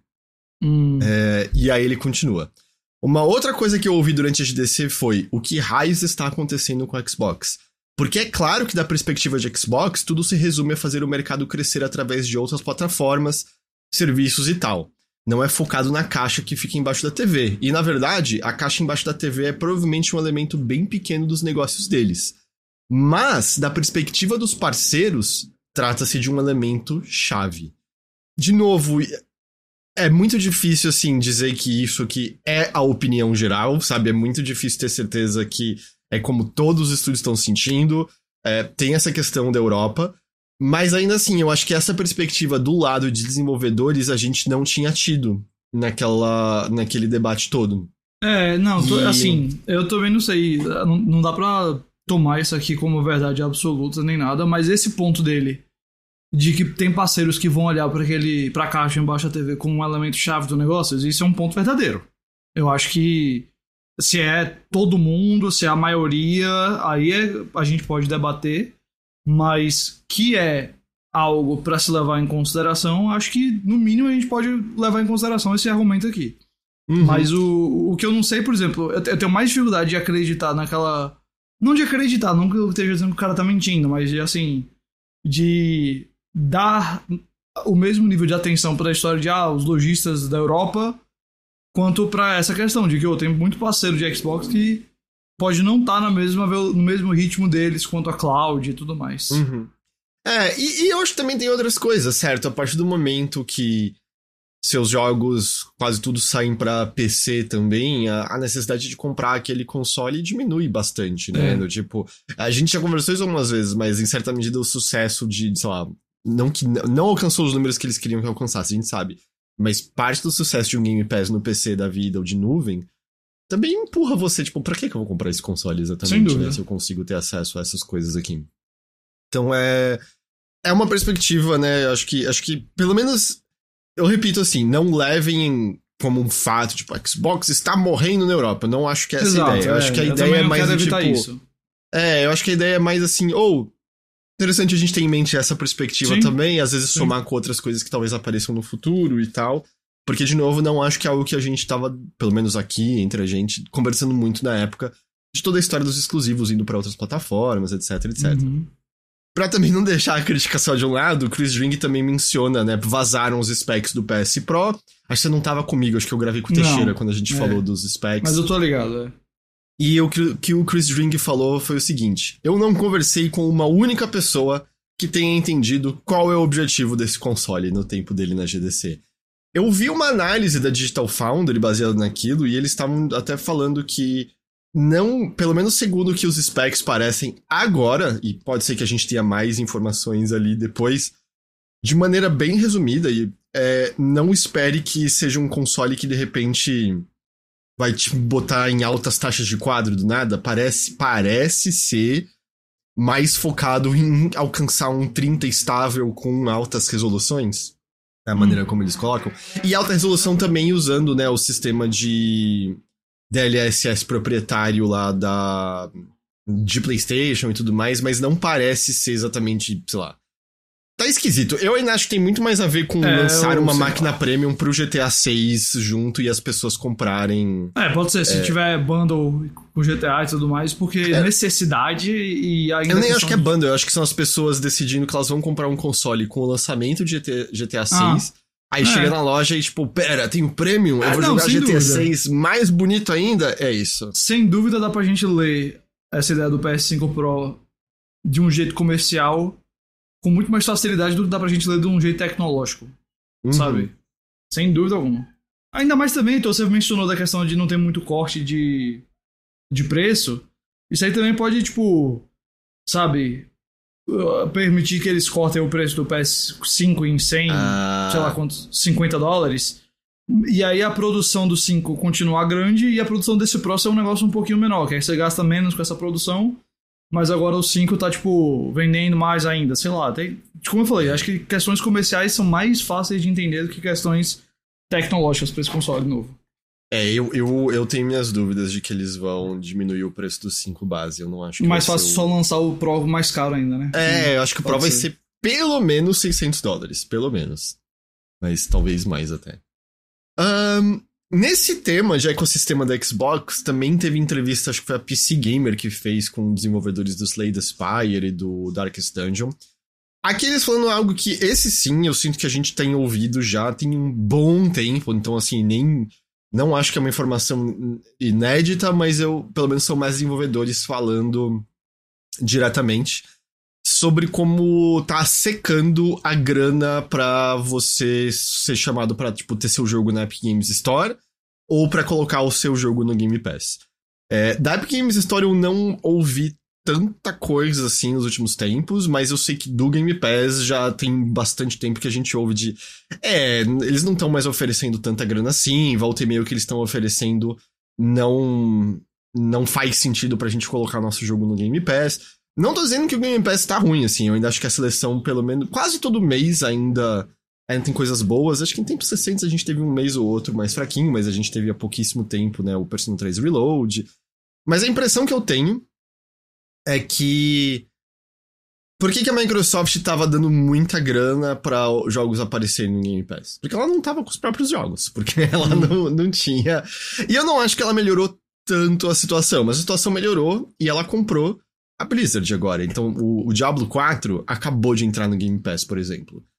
E aí ele continua. Uma outra coisa que eu ouvi durante a GDC foi: o que raios está acontecendo com a Xbox? Porque é claro que da perspectiva de Xbox, tudo se resume a fazer o mercado crescer através de outras plataformas, serviços e tal. Não é focado na caixa que fica embaixo da TV. E, na verdade, a caixa embaixo da TV é provavelmente um elemento bem pequeno dos negócios deles. Mas, da perspectiva dos parceiros, trata-se de um elemento chave. De novo, é muito difícil, assim, dizer que isso aqui é a opinião geral, sabe? É muito difícil ter certeza que é como todos os estúdios estão sentindo. Tem essa questão da Europa. Mas ainda assim, eu acho que essa perspectiva do lado de desenvolvedores a gente não tinha tido naquele debate todo. Assim, eu também não sei, não dá pra tomar isso aqui como verdade absoluta nem nada, mas esse ponto dele, de que tem parceiros que vão olhar pra caixa embaixo da TV como um elemento chave do negócio, isso é um ponto verdadeiro. Eu acho que se é todo mundo, se é a maioria, aí a gente pode debater, mas que é algo pra se levar em consideração, acho que no mínimo a gente pode levar em consideração esse argumento aqui. Mas o que eu não sei, por exemplo, eu tenho mais dificuldade de acreditar naquela... Não de acreditar, não que eu esteja dizendo que o cara tá mentindo, mas de, assim, de dar o mesmo nível de atenção para a história de os lojistas da Europa, quanto para essa questão de que eu tenho muito parceiro de Xbox que pode não estar no mesmo ritmo deles quanto a cloud e tudo mais. Uhum. E eu acho que também tem outras coisas, certo? A partir do momento que seus jogos quase tudo saem pra PC também, a necessidade de comprar aquele console diminui bastante, né? Tipo, a gente já conversou isso algumas vezes, mas em certa medida o sucesso de, sei lá, não alcançou os números que eles queriam que alcançasse, a gente sabe. Mas parte do sucesso de um Game Pass no PC da vida ou de nuvem também empurra você, tipo, pra que eu vou comprar esse console exatamente, né? Se eu consigo ter acesso a essas coisas aqui. Então é uma perspectiva, né? Acho que pelo menos, eu repito assim, não levem como um fato, tipo, Xbox está morrendo na Europa. Não acho que é essa a ideia. Eu acho que a ideia é mais tipo, isso. Eu acho que a ideia é mais assim, interessante a gente ter em mente essa perspectiva também, às vezes somar com outras coisas que talvez apareçam no futuro e tal. Porque, de novo, não acho que é algo que a gente tava, pelo menos aqui, entre a gente, conversando muito na época de toda a história dos exclusivos indo pra outras plataformas, etc, etc. Uhum. Pra também não deixar a crítica só de um lado, o Chris Ring também menciona, né, vazaram os specs do PS Pro. Acho que você não tava comigo, acho que eu gravei com o Teixeira quando a gente falou dos specs. Mas eu tô ligado, E o que o Chris Ring falou foi o seguinte: eu não conversei com uma única pessoa que tenha entendido qual é o objetivo desse console no tempo dele na GDC. Eu vi uma análise da Digital Foundry baseada naquilo, e eles estavam até falando que não, pelo menos segundo o que os specs parecem agora, e pode ser que a gente tenha mais informações ali depois, de maneira bem resumida, e não espere que seja um console que de repente vai te botar em altas taxas de quadro do nada. Parece ser mais focado em alcançar um 30 estável com altas resoluções. É a maneira como eles colocam. E alta resolução também usando, né, o sistema de DLSS proprietário lá de PlayStation e tudo mais, mas não parece ser exatamente, sei lá. Tá esquisito. Eu ainda acho que tem muito mais a ver com lançar uma máquina premium pro GTA 6 junto e as pessoas comprarem. Pode ser, se tiver bundle com GTA e tudo mais, porque necessidade e ainda. Eu nem acho que é bundle, eu acho que são as pessoas decidindo que elas vão comprar um console com o lançamento de GTA 6. Aí chega na loja e, tipo, pera, tem o Premium, eu vou jogar GTA 6 mais bonito ainda. É isso. Sem dúvida dá pra gente ler essa ideia do PS5 Pro de um jeito comercial com muito mais facilidade do que dá pra gente ler de um jeito tecnológico, sabe? Sem dúvida alguma. Ainda mais também, então você mencionou da questão de não ter muito corte de preço. Isso aí também pode, tipo, sabe, permitir que eles cortem o preço do PS5 em 100, sei lá quantos, $50. E aí a produção do 5 continuar grande e a produção desse Pro é um negócio um pouquinho menor, que aí você gasta menos com essa produção. Mas agora o 5 tá, tipo, vendendo mais ainda, sei lá. Como eu falei, acho que questões comerciais são mais fáceis de entender do que questões tecnológicas pra esse console novo. Eu tenho minhas dúvidas de que eles vão diminuir o preço do 5 base. Eu não acho que mais fácil só lançar o Pro mais caro ainda, né? Eu acho que o Pro vai ser pelo menos $600, pelo menos. Mas talvez mais até. Nesse tema de ecossistema da Xbox, também teve entrevista, acho que foi a PC Gamer que fez com desenvolvedores do Slay the Spire e do Darkest Dungeon. Aqui eles falando algo que, esse sim, eu sinto que a gente tem ouvido já tem um bom tempo, então assim, não acho que é uma informação inédita, mas pelo menos são mais desenvolvedores falando diretamente sobre como tá secando a grana pra você ser chamado pra, tipo, ter seu jogo na Epic Games Store ou pra colocar o seu jogo no Game Pass. Da Epic Games Store eu não ouvi tanta coisa assim nos últimos tempos, mas eu sei que do Game Pass já tem bastante tempo que a gente ouve de eles não estão mais oferecendo tanta grana assim, volta e meio que eles estão oferecendo não faz sentido pra gente colocar nosso jogo no Game Pass. Não tô dizendo que o Game Pass tá ruim, assim, eu ainda acho que a seleção, pelo menos, quase todo mês ainda tem coisas boas. Acho que em tempos recentes a gente teve um mês ou outro mais fraquinho, mas a gente teve há pouquíssimo tempo, né, o Persona 3 Reload. Mas a impressão que eu tenho é que... Por que a Microsoft tava dando muita grana pra jogos aparecerem no Game Pass? Porque ela não tava com os próprios jogos, porque ela não tinha... E eu não acho que ela melhorou tanto a situação, mas a situação melhorou e ela comprou a Blizzard agora. Então, o Diablo 4 acabou de entrar no Game Pass, por exemplo.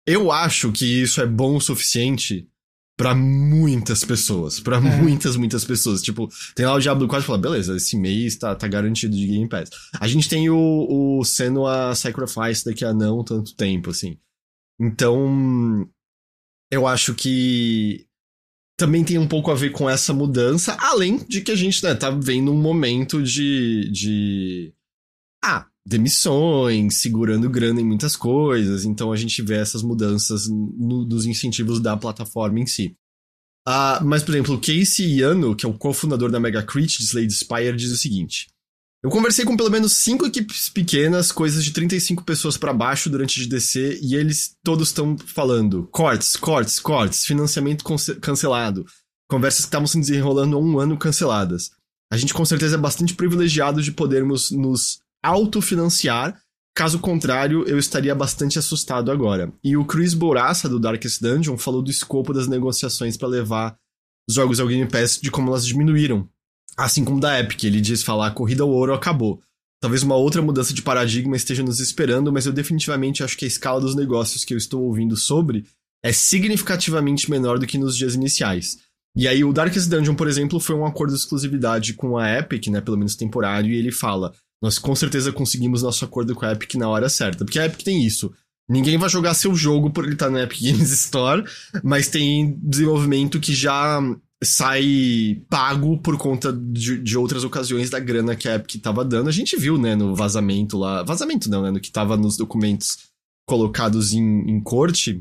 Eu acho que isso é bom o suficiente pra muitas pessoas. Pra muitas pessoas. Tipo, tem lá o Diablo 4 e fala, beleza, esse mês tá garantido de Game Pass. A gente tem o Senua Sacrifice daqui a não tanto tempo, assim. Então, eu acho que também tem um pouco a ver com essa mudança, além de que a gente, né, tá vendo um momento de demissões, segurando grana em muitas coisas, então a gente vê essas mudanças dos incentivos da plataforma em si. Mas, por exemplo, o Casey Yano, que é o cofundador da Megacrit de Slade Spire, diz o seguinte: eu conversei com pelo menos 5 equipes pequenas, coisas de 35 pessoas pra baixo durante o GDC, e eles todos estão falando cortes, financiamento cancelado, conversas que estavam se desenrolando há um ano canceladas. A gente com certeza é bastante privilegiado de podermos nos autofinanciar, caso contrário, eu estaria bastante assustado agora. E o Chris Bourassa, do Darkest Dungeon, falou do escopo das negociações para levar os jogos ao Game Pass, de como elas diminuíram. Assim como da Epic, ele diz falar, a corrida ao ouro acabou. Talvez uma outra mudança de paradigma esteja nos esperando, mas eu definitivamente acho que a escala dos negócios que eu estou ouvindo sobre é significativamente menor do que nos dias iniciais. E aí o Darkest Dungeon, por exemplo, foi um acordo de exclusividade com a Epic, né, pelo menos temporário, e ele fala: nós com certeza conseguimos nosso acordo com a Epic na hora certa. Porque a Epic tem isso. Ninguém vai jogar seu jogo por ele estar na Epic Games Store, mas tem desenvolvimento que já sai pago por conta de outras ocasiões da grana que a Epic tava dando. A gente viu, né, no vazamento lá... Vazamento não, né, no que tava nos documentos colocados em corte.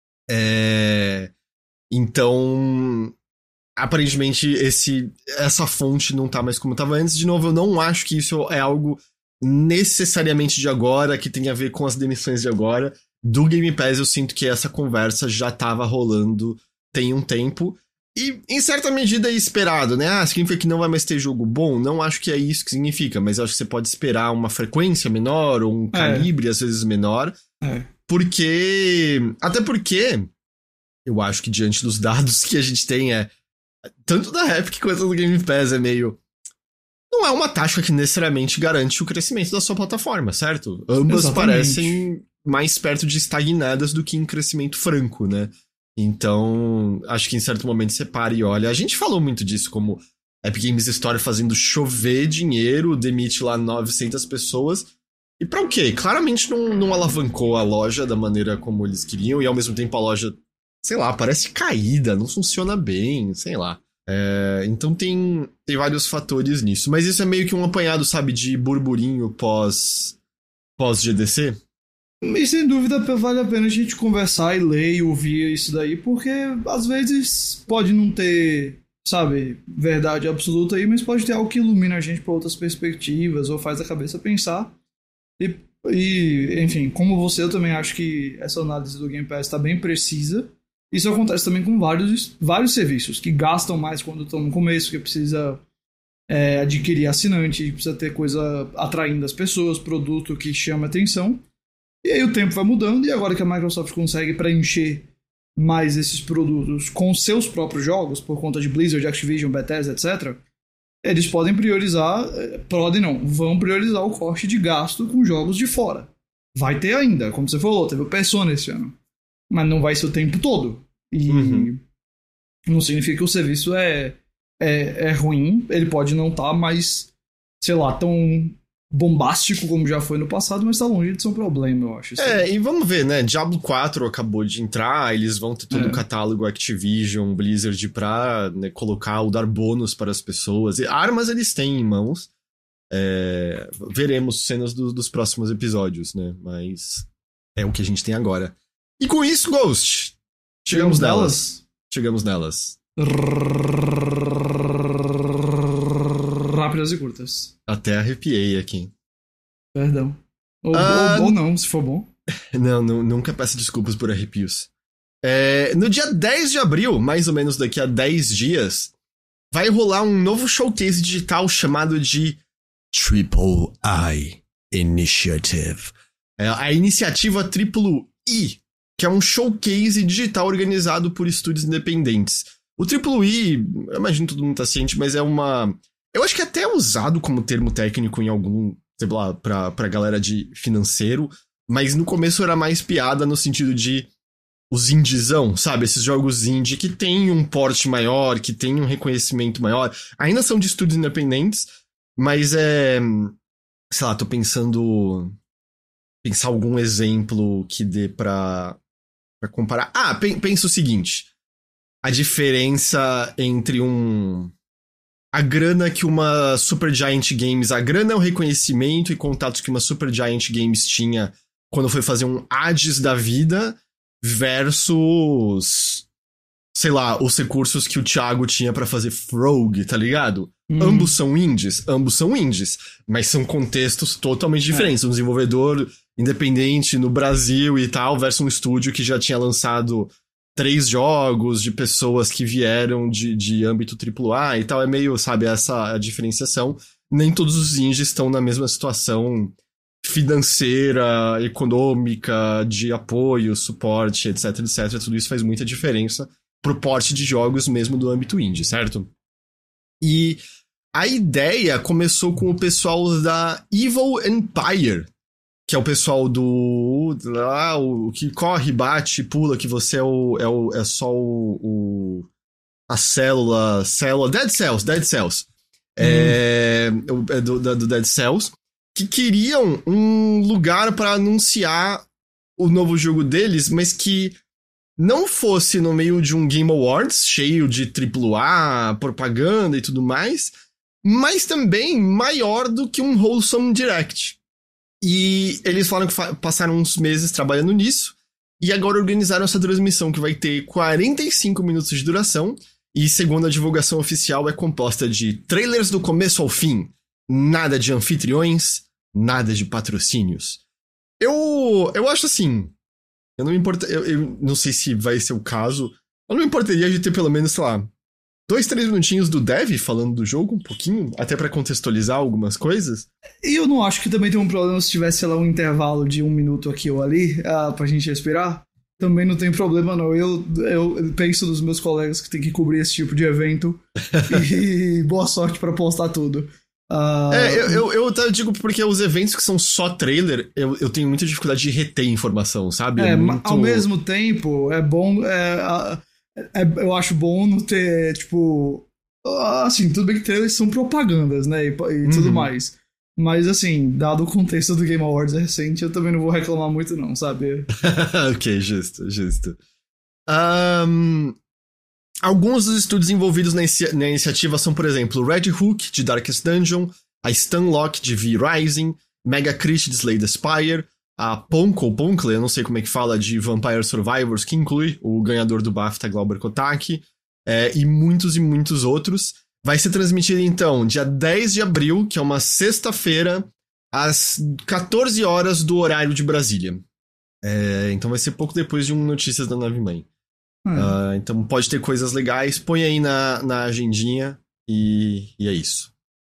Então... aparentemente essa fonte não tá mais como tava antes. De novo, eu não acho que isso é algo necessariamente de agora, que tem a ver com as demissões de agora. Do Game Pass eu sinto que essa conversa já tava rolando tem um tempo. E em certa medida é esperado, né? Significa que não vai mais ter jogo bom? Não acho que é isso que significa, mas eu acho que você pode esperar uma frequência menor ou um calibre às vezes menor. Porque... até porque eu acho que diante dos dados que a gente tem tanto da Epic quanto do Game Pass é meio... não é uma taxa que necessariamente garante o crescimento da sua plataforma, certo? Ambas parecem mais perto de estagnadas do que em crescimento franco, né? Então, acho que em certo momento você para e olha. A gente falou muito disso, como Epic Games Store fazendo chover dinheiro, demite lá 900 pessoas. E pra o quê? Claramente não alavancou a loja da maneira como eles queriam, e ao mesmo tempo a loja... sei lá, parece caída, não funciona bem, sei lá. Então tem vários fatores nisso. Mas isso é meio que um apanhado, sabe, de burburinho pós-GDC. E sem dúvida vale a pena a gente conversar e ler e ouvir isso daí, porque às vezes pode não ter, sabe, verdade absoluta aí, mas pode ter algo que ilumina a gente para outras perspectivas ou faz a cabeça pensar. E enfim, como você, eu também acho que essa análise do Game Pass está bem precisa. Isso acontece também com vários serviços que gastam mais quando estão no começo, que precisa adquirir assinante, precisa ter coisa atraindo as pessoas, produto que chama atenção. E aí o tempo vai mudando, e agora que a Microsoft consegue preencher mais esses produtos com seus próprios jogos, por conta de Blizzard, Activision, Bethesda, etc., eles podem vão priorizar o corte de gasto com jogos de fora. Vai ter ainda, como você falou, teve o Persona esse ano. Mas não vai ser o tempo todo. E não significa que o serviço é ruim. Ele pode não estar mais, sei lá, tão bombástico como já foi no passado, mas tá longe de ser um problema, eu acho. E vamos ver, né? Diablo 4 acabou de entrar, eles vão ter todo o catálogo Activision, Blizzard pra, né, colocar ou dar bônus para as pessoas. E armas eles têm em mãos. Veremos cenas dos próximos episódios, né? Mas é o que a gente tem agora. E com isso, Ghost, chegamos nelas. Rápidas e curtas. Até arrepiei aqui. Perdão. Ou não, se for bom. Não, nunca peço desculpas por arrepios. No dia 10 de abril, mais ou menos daqui a 10 dias, vai rolar um novo showcase digital chamado de Triple I Initiative. A iniciativa Triplo I, que é um showcase digital organizado por estúdios independentes. O Triple I, eu imagino que todo mundo tá ciente, mas é uma... eu acho que é até usado como termo técnico em algum, sei lá, pra galera de financeiro, mas no começo era mais piada no sentido de os indiezão, sabe? Esses jogos indie que tem um porte maior, que tem um reconhecimento maior. Ainda são de estúdios independentes, mas sei lá, tô pensando... Pensar algum exemplo que dê pra comparar. Pensa o seguinte. A diferença entre a grana que uma Supergiant Games... A grana é o reconhecimento e contatos que uma Supergiant Games tinha quando foi fazer um Hades da vida versus... Sei lá, os recursos que o Thiago tinha pra fazer Frog, tá ligado? Ambos são indies, mas são contextos totalmente diferentes. Um desenvolvedor independente no Brasil e tal, versus um estúdio que já tinha lançado 3 jogos de pessoas que vieram de âmbito AAA e tal. É meio, sabe, essa a diferenciação. Nem todos os indies estão na mesma situação financeira, econômica, de apoio, suporte, etc, etc. Tudo isso faz muita diferença pro porte de jogos mesmo do âmbito indie, certo? E a ideia começou com o pessoal da Evil Empire, que é o pessoal o que corre, bate, pula, que você é só a célula Dead Cells. É do Dead Cells, que queriam um lugar para anunciar o novo jogo deles, mas que não fosse no meio de um Game Awards cheio de AAA, propaganda e tudo mais, mas também maior do que um Wholesome Direct. E eles falaram que passaram uns meses trabalhando nisso, e agora organizaram essa transmissão que vai ter 45 minutos de duração, e segundo a divulgação oficial é composta de trailers do começo ao fim, nada de anfitriões, nada de patrocínios. Eu acho assim... Eu não sei se vai ser o caso. Eu não me importaria de ter pelo menos, sei lá, 2-3 minutinhos do dev falando do jogo, um pouquinho, até pra contextualizar algumas coisas. E eu não acho que também tem um problema se tivesse, sei lá, um intervalo de 1 minuto aqui ou ali, pra gente respirar. Também não tem problema, não. Eu penso nos meus colegas que tem que cobrir esse tipo de evento e boa sorte pra postar tudo. Eu digo porque os eventos que são só trailer, eu tenho muita dificuldade de reter informação, sabe? Ao mesmo tempo, é bom... eu acho bom não ter, tipo... Assim, tudo bem que trailers são propagandas, né? E tudo mais. Mas, assim, dado o contexto do Game Awards recente, eu também não vou reclamar muito, não, sabe? Ok, justo. Alguns dos estúdios envolvidos na iniciativa são, por exemplo, Red Hook, de Darkest Dungeon, a Stunlock, de V-Rising, Mega Crit, de Slay the Spire, a Poncle, eu não sei como é que fala, de Vampire Survivors, que inclui o ganhador do BAFTA, Glauber Kotaki, e muitos outros. Vai ser transmitido, então, dia 10 de abril, que é uma sexta-feira, às 14 horas do horário de Brasília. Então vai ser pouco depois de Notícias da Nave Mãe. Então pode ter coisas legais, põe aí na agendinha e é isso.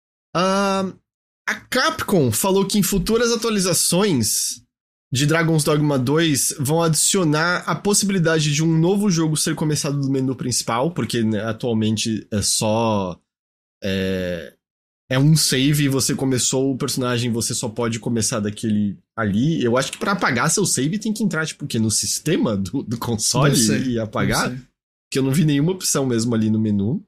A Capcom falou que em futuras atualizações de Dragon's Dogma 2 vão adicionar a possibilidade de um novo jogo ser começado do menu principal, porque né, atualmente é só... É um save, você começou o personagem, você só pode começar daquele ali. Eu acho que pra apagar seu save tem que entrar, tipo, o quê? No sistema do console e apagar? Porque eu não vi nenhuma opção mesmo ali no menu.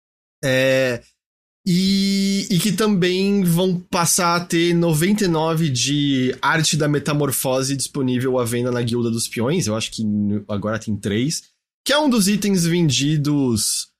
E que também vão passar a ter 99 de arte da metamorfose disponível à venda na Guilda dos Peões. Eu acho que agora tem 3. Que é um dos itens vendidos...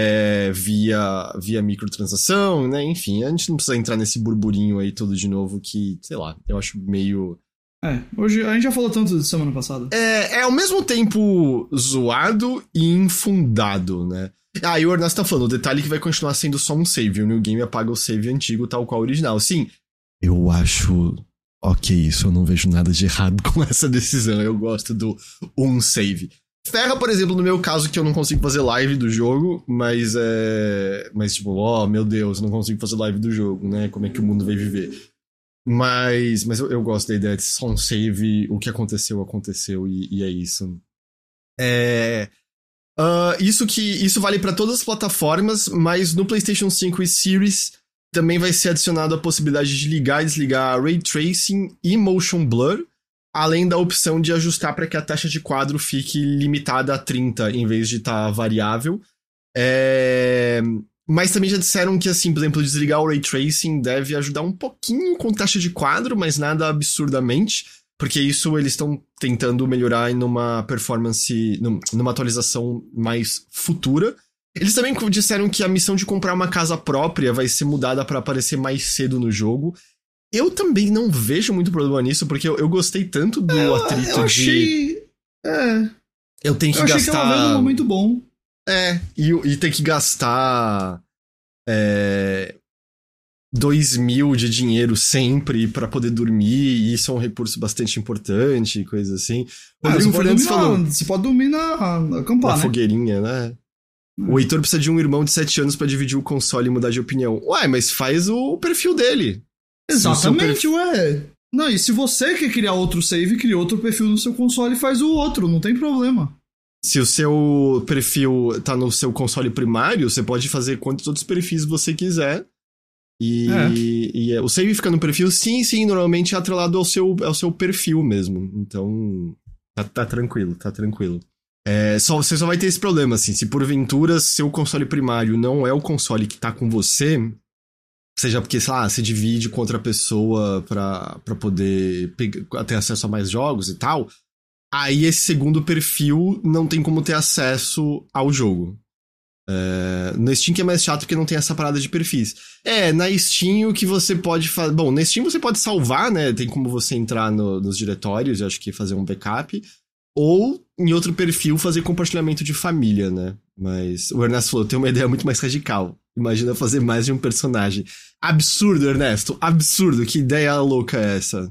via microtransação, né? Enfim, a gente não precisa entrar nesse burburinho aí todo de novo que, sei lá, eu acho meio... Hoje a gente já falou tanto disso semana passada. É ao mesmo tempo zoado e infundado, né? E o Ernesto tá falando, o detalhe é que vai continuar sendo só um save, o New Game apaga o save antigo tal qual o original. Sim, eu acho... Ok, isso, eu não vejo nada de errado com essa decisão, eu gosto do um save. Ferra, por exemplo, no meu caso, que eu não consigo fazer live do jogo, mas tipo, meu Deus, não consigo fazer live do jogo, né? Como é que o mundo vai viver? Mas eu gosto da ideia de só um save, o que aconteceu e é isso. Isso vale pra todas as plataformas, mas no PlayStation 5 e Series também vai ser adicionado a possibilidade de ligar e desligar Ray Tracing e Motion Blur, além da opção de ajustar para que a taxa de quadro fique limitada a 30 em vez de estar variável. Mas também já disseram que, assim, por exemplo, desligar o Ray Tracing deve ajudar um pouquinho com taxa de quadro, mas nada absurdamente, porque isso eles estão tentando melhorar numa performance, numa atualização mais futura. Eles também disseram que a missão de comprar uma casa própria vai ser mudada para aparecer mais cedo no jogo. Eu também não vejo muito problema nisso, porque eu gostei tanto do atrito eu achei... de... Eu tenho que eu achei gastar... que ela veio num momento bom. E ter que gastar 2.000 de dinheiro sempre pra poder dormir, e isso é um recurso bastante importante, coisa assim. O Rodrigo Fernandes falou... Você pode dormir na campana, na fogueirinha, né? O Heitor precisa de um irmão de 7 anos pra dividir o console e mudar de opinião. Ué, mas faz o perfil dele. Exatamente, ué. Não, e se você quer criar outro save, cria outro perfil no seu console e faz o outro, não tem problema. Se o seu perfil tá no seu console primário, você pode fazer quantos outros perfis você quiser. E o save fica no perfil, sim, normalmente é atrelado ao seu perfil mesmo. Então, tá tranquilo. Você só vai ter esse problema, assim, se porventura seu console primário não é o console que tá com você, seja porque, sei lá, você divide com outra pessoa pra poder ter acesso a mais jogos e tal, aí esse segundo perfil não tem como ter acesso ao jogo. Na Steam que é mais chato porque não tem essa parada de perfis. Na Steam o que você pode fazer... Bom, na Steam você pode salvar, né? Tem como você entrar nos diretórios, eu acho que fazer um backup. Ou, em outro perfil, fazer compartilhamento de família, né? Mas o Ernesto falou, tem uma ideia muito mais radical. Imagina fazer mais de um personagem. Absurdo, Ernesto. Absurdo. Que ideia louca é essa?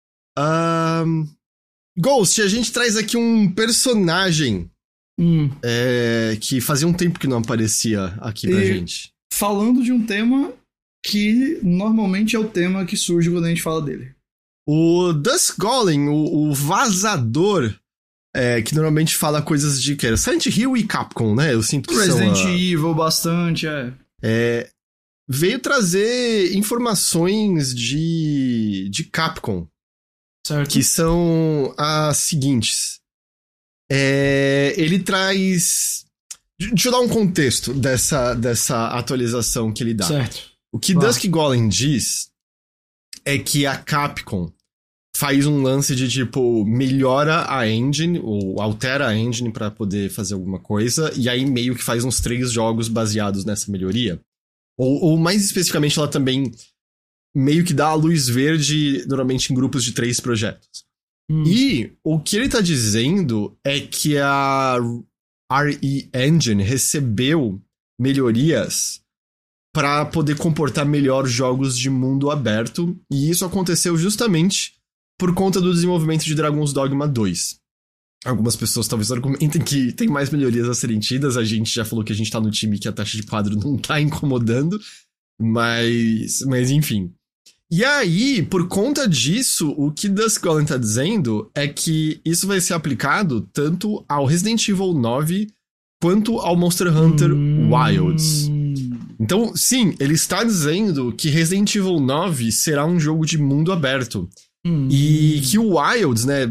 Ghost, a gente traz aqui um personagem que fazia um tempo que não aparecia aqui pra gente. Falando de um tema que normalmente é o tema que surge quando a gente fala dele. O Dusk Golem, o Vazador... que normalmente fala coisas de que era Silent Hill e Capcom, né? Eu sinto que Resident Evil bastante, veio trazer informações de Capcom. Certo. Que são as seguintes. Ele traz... Deixa eu dar um contexto dessa atualização que ele dá. Certo. O que Dusk Golem diz é que a Capcom faz um lance de, tipo, melhora a engine, ou altera a engine pra poder fazer alguma coisa, e aí meio que faz uns 3 jogos baseados nessa melhoria. Ou mais especificamente, ela também meio que dá a luz verde, normalmente em grupos de 3 projetos. E o que ele tá dizendo é que a RE Engine recebeu melhorias pra poder comportar melhor jogos de mundo aberto, e isso aconteceu justamente por conta do desenvolvimento de Dragon's Dogma 2. Algumas pessoas talvez argumentem que tem mais melhorias a serem tidas. A gente já falou que a gente tá no time que a taxa de quadro não tá incomodando. Mas enfim. E aí, por conta disso, o que Dusk Golem tá dizendo é que isso vai ser aplicado tanto ao Resident Evil 9 quanto ao Monster Hunter Wilds. Então, sim, ele está dizendo que Resident Evil 9 será um jogo de mundo aberto. E que o Wilds, né,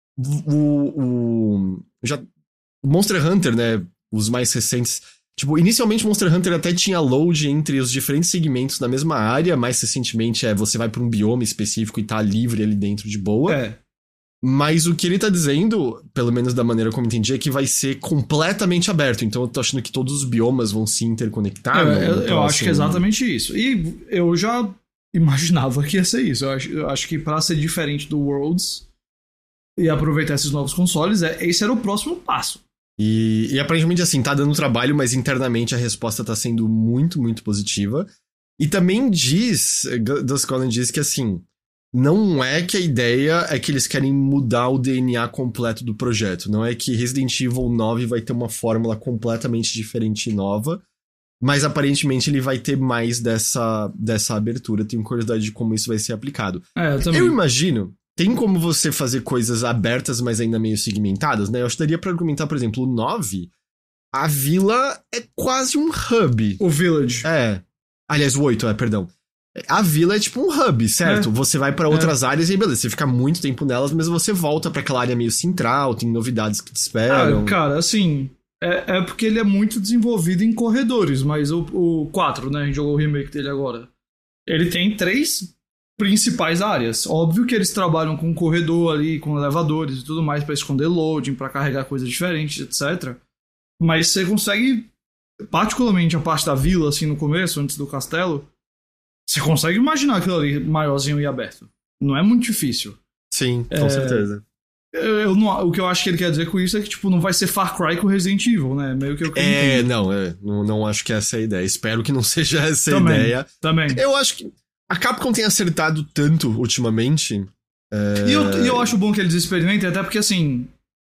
o Monster Hunter, né, os mais recentes, tipo, inicialmente Monster Hunter até tinha load entre os diferentes segmentos da mesma área, mais recentemente você vai pra um bioma específico e tá livre ali dentro de boa. Mas o que ele tá dizendo, pelo menos da maneira como eu entendi, é que vai ser completamente aberto. Então eu tô achando que todos os biomas vão se interconectar. Eu acho que é exatamente isso. E eu já imaginava que ia ser isso. Eu acho que pra ser diferente do Worlds e aproveitar esses novos consoles, esse era o próximo passo. E aparentemente, assim, tá dando trabalho, mas internamente a resposta tá sendo muito, muito positiva. E também Dusk Golem diz que, assim, não é que a ideia é que eles querem mudar o DNA completo do projeto. Não é que Resident Evil 9 vai ter uma fórmula completamente diferente e nova. Mas aparentemente ele vai ter mais dessa abertura. Tenho curiosidade de como isso vai ser aplicado. Eu imagino, tem como você fazer coisas abertas, mas ainda meio segmentadas, né? Eu acho que daria pra argumentar, por exemplo, o 9, a vila é quase um hub. O Village. Aliás, o 8, perdão. A vila é tipo um hub, certo? Você vai pra outras áreas e beleza, você fica muito tempo nelas, mas você volta pra aquela área meio central, tem novidades que te esperam. Cara, assim, é porque ele é muito desenvolvido em corredores, mas o 4, né, a gente jogou o remake dele agora, ele tem 3 principais áreas. Óbvio que eles trabalham com corredor ali, com elevadores e tudo mais pra esconder loading, pra carregar coisas diferentes, etc. Mas você consegue, particularmente a parte da vila, assim, no começo, antes do castelo, você consegue imaginar aquilo ali maiorzinho e aberto. Não é muito difícil. Sim, com certeza. O que eu acho que ele quer dizer com isso é que, tipo, não vai ser Far Cry com Resident Evil, né? Meio que eu quero não acho que essa é a ideia. Espero que não seja essa a ideia. Também. Eu acho que a Capcom tem acertado tanto ultimamente. E eu acho bom que eles experimentem, até porque, assim...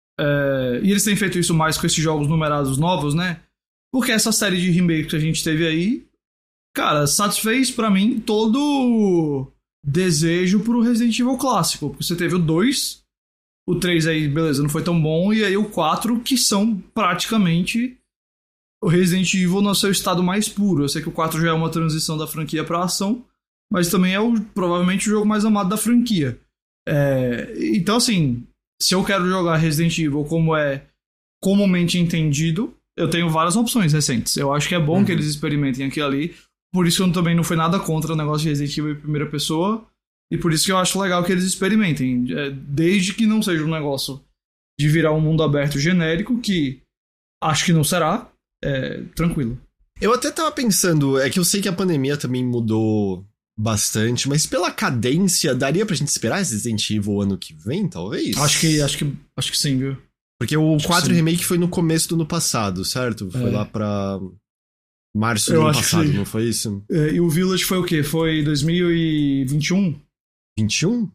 e eles têm feito isso mais com esses jogos numerados novos, né? Porque essa série de remake que a gente teve aí, cara, satisfez pra mim todo desejo pro Resident Evil clássico. Porque você teve o 2, o 3 aí, beleza, não foi tão bom, e aí o 4, que são praticamente o Resident Evil no seu estado mais puro. Eu sei que o 4 já é uma transição da franquia pra ação, mas também é provavelmente o jogo mais amado da franquia. Então, assim, se eu quero jogar Resident Evil como é comumente entendido, eu tenho várias opções recentes. Eu acho que é bom que eles experimentem aquilo ali. Por isso que eu também não fui nada contra o negócio de Resident Evil em primeira pessoa. E por isso que eu acho legal que eles experimentem. Desde que não seja um negócio de virar um mundo aberto genérico, que acho que não será, tranquilo. Eu até tava pensando, é que eu sei que a pandemia também mudou bastante, mas pela cadência, daria pra gente esperar Resident Evil ano que vem, talvez? Acho que sim, viu? Porque o 4 Remake foi no começo do ano passado, certo? Foi lá pra março do ano passado, não foi isso? E o Village foi o quê? Foi 2021? 21?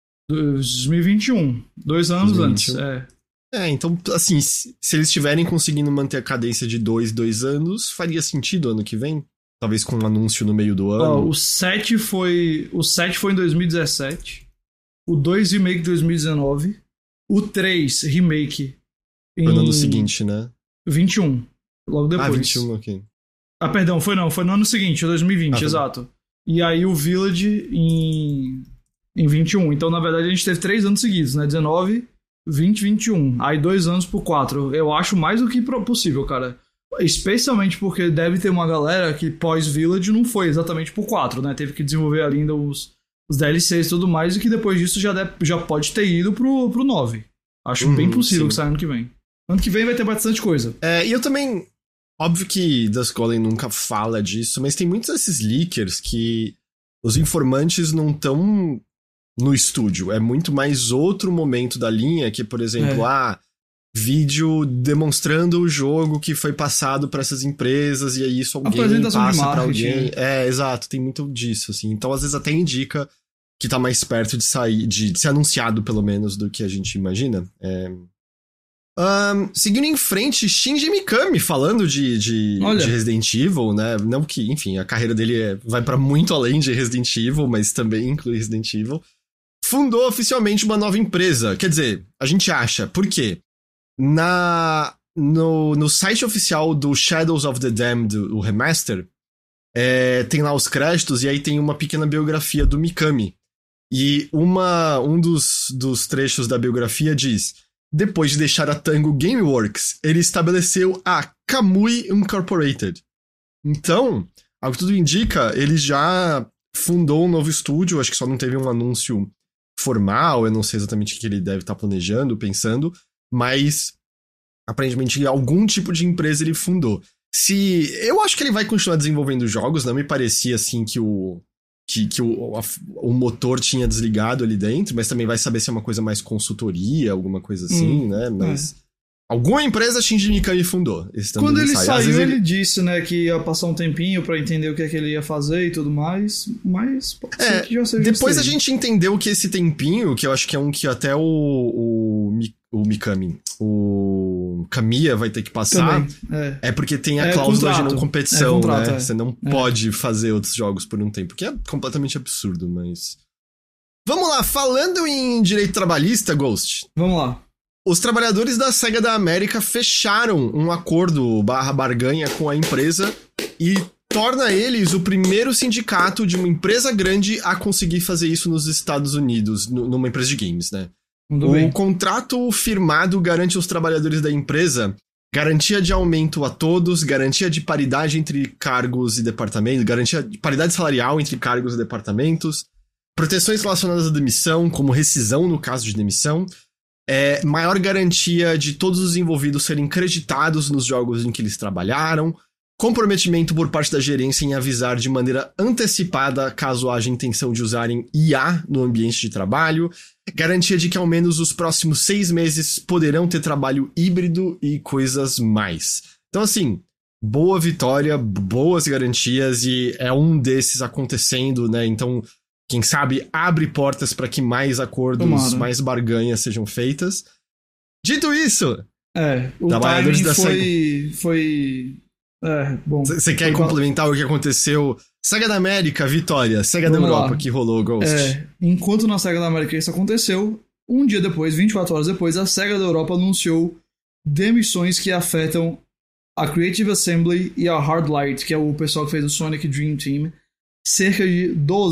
2021. 2 anos 2021. Antes, então, assim, se eles estiverem conseguindo manter a cadência de 2 anos, faria sentido ano que vem? Talvez com um anúncio no meio do ano. O 7 foi em 2017. O 2 Remake 2019. O 3 Remake foi no ano seguinte, né? 21. Logo depois. 21, ok. Perdão, foi no ano seguinte, 2020, exato. E aí o Village em 21. Então, na verdade, a gente teve 3 anos seguidos, né? 19, 20, 21. Aí 2 anos por 4. Eu acho mais do que possível, cara. Especialmente porque deve ter uma galera que pós-Village não foi exatamente por 4, né? Teve que desenvolver ali ainda os DLCs e tudo mais, e que depois disso já pode ter ido pro 9. Acho bem possível que saia ano que vem. Ano que vem vai ter bastante coisa. E eu também... Óbvio que Dusk Golem nunca fala disso, mas tem muitos desses leakers que os informantes não estão no estúdio. É muito mais outro momento da linha que, por exemplo, vídeo demonstrando o jogo que foi passado para essas empresas e aí isso alguém passa para alguém. Exato, tem muito disso, assim. Então, às vezes até indica que tá mais perto de sair, de ser anunciado, pelo menos, do que a gente imagina. Seguindo em frente, Shinji Mikami, falando de Resident Evil, né? Não que, enfim, a carreira dele vai pra muito além de Resident Evil, mas também inclui Resident Evil. Fundou oficialmente uma nova empresa. Quer dizer, a gente acha. Por quê? No site oficial do Shadows of the Damned, o remaster, tem lá os créditos e aí tem uma pequena biografia do Mikami. E um dos trechos da biografia diz: depois de deixar a Tango Gameworks, ele estabeleceu a Kamui Incorporated. Então, ao que tudo indica, ele já fundou um novo estúdio, acho que só não teve um anúncio formal, eu não sei exatamente o que ele deve estar planejando, pensando, mas aparentemente algum tipo de empresa ele fundou. Eu acho que ele vai continuar desenvolvendo jogos, não me parecia assim que o motor tinha desligado ali dentro, mas também vai saber se é uma coisa mais consultoria, alguma coisa assim, né? Mas alguma empresa Shinji Mikami fundou. Quando ele saiu, ele disse, né, que ia passar um tempinho pra entender o que é que ele ia fazer e tudo mais, mas pode ser que já seja. Depois a gente entendeu que esse tempinho, que eu acho que é um que até o Mikami, o Kamiya vai ter que passar, é porque tem a cláusula de não competição, né? Você não pode fazer outros jogos por um tempo, que é completamente absurdo, mas... Vamos lá, falando em direito trabalhista, Ghost. Vamos lá. Os trabalhadores da SEGA da América fecharam um acordo /barganha com a empresa e torna eles o primeiro sindicato de uma empresa grande a conseguir fazer isso nos Estados Unidos, numa empresa de games, né? O contrato firmado garante aos trabalhadores da empresa garantia de aumento a todos, garantia de paridade entre cargos e departamentos, garantia de paridade salarial entre cargos e departamentos, proteções relacionadas à demissão, como rescisão no caso de demissão, maior garantia de todos os envolvidos serem creditados nos jogos em que eles trabalharam, comprometimento por parte da gerência em avisar de maneira antecipada caso haja intenção de usarem IA no ambiente de trabalho, garantia de que ao menos os próximos 6 meses poderão ter trabalho híbrido e coisas mais. Então, assim, boa vitória, boas garantias, e é um desses acontecendo, né? Então, quem sabe abre portas para que mais acordos, mais barganhas sejam feitas. Dito isso... o timing foi... bom. Você quer complementar o que aconteceu? Sega da América, vitória. Sega da Europa, que rolou, Ghost. Enquanto na Sega da América isso aconteceu, um dia depois, 24 horas depois, a Sega da Europa anunciou demissões que afetam a Creative Assembly e a Hardlight, que é o pessoal que fez o Sonic Dream Team. Cerca de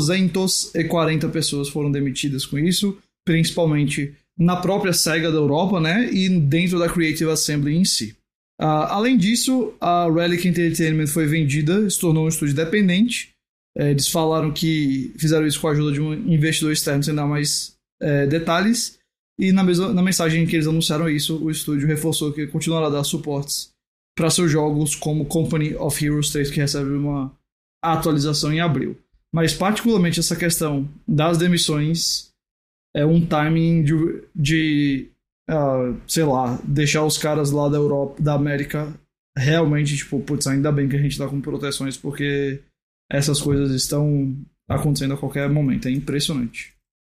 240 pessoas foram demitidas com isso, principalmente na própria Sega da Europa, né? E dentro da Creative Assembly em si. Além disso, a Relic Entertainment foi vendida, se tornou um estúdio independente. Eles falaram que fizeram isso com a ajuda de um investidor externo, sem dar mais detalhes. E na mensagem que eles anunciaram isso, o estúdio reforçou que continuará a dar suportes para seus jogos como Company of Heroes 3, que recebe uma atualização em abril. Mas particularmente essa questão das demissões é um timing de sei lá, deixar os caras lá da Europa, da América, realmente, tipo, putz, ainda bem que a gente tá com proteções, porque essas coisas estão acontecendo a qualquer momento. É impressionante.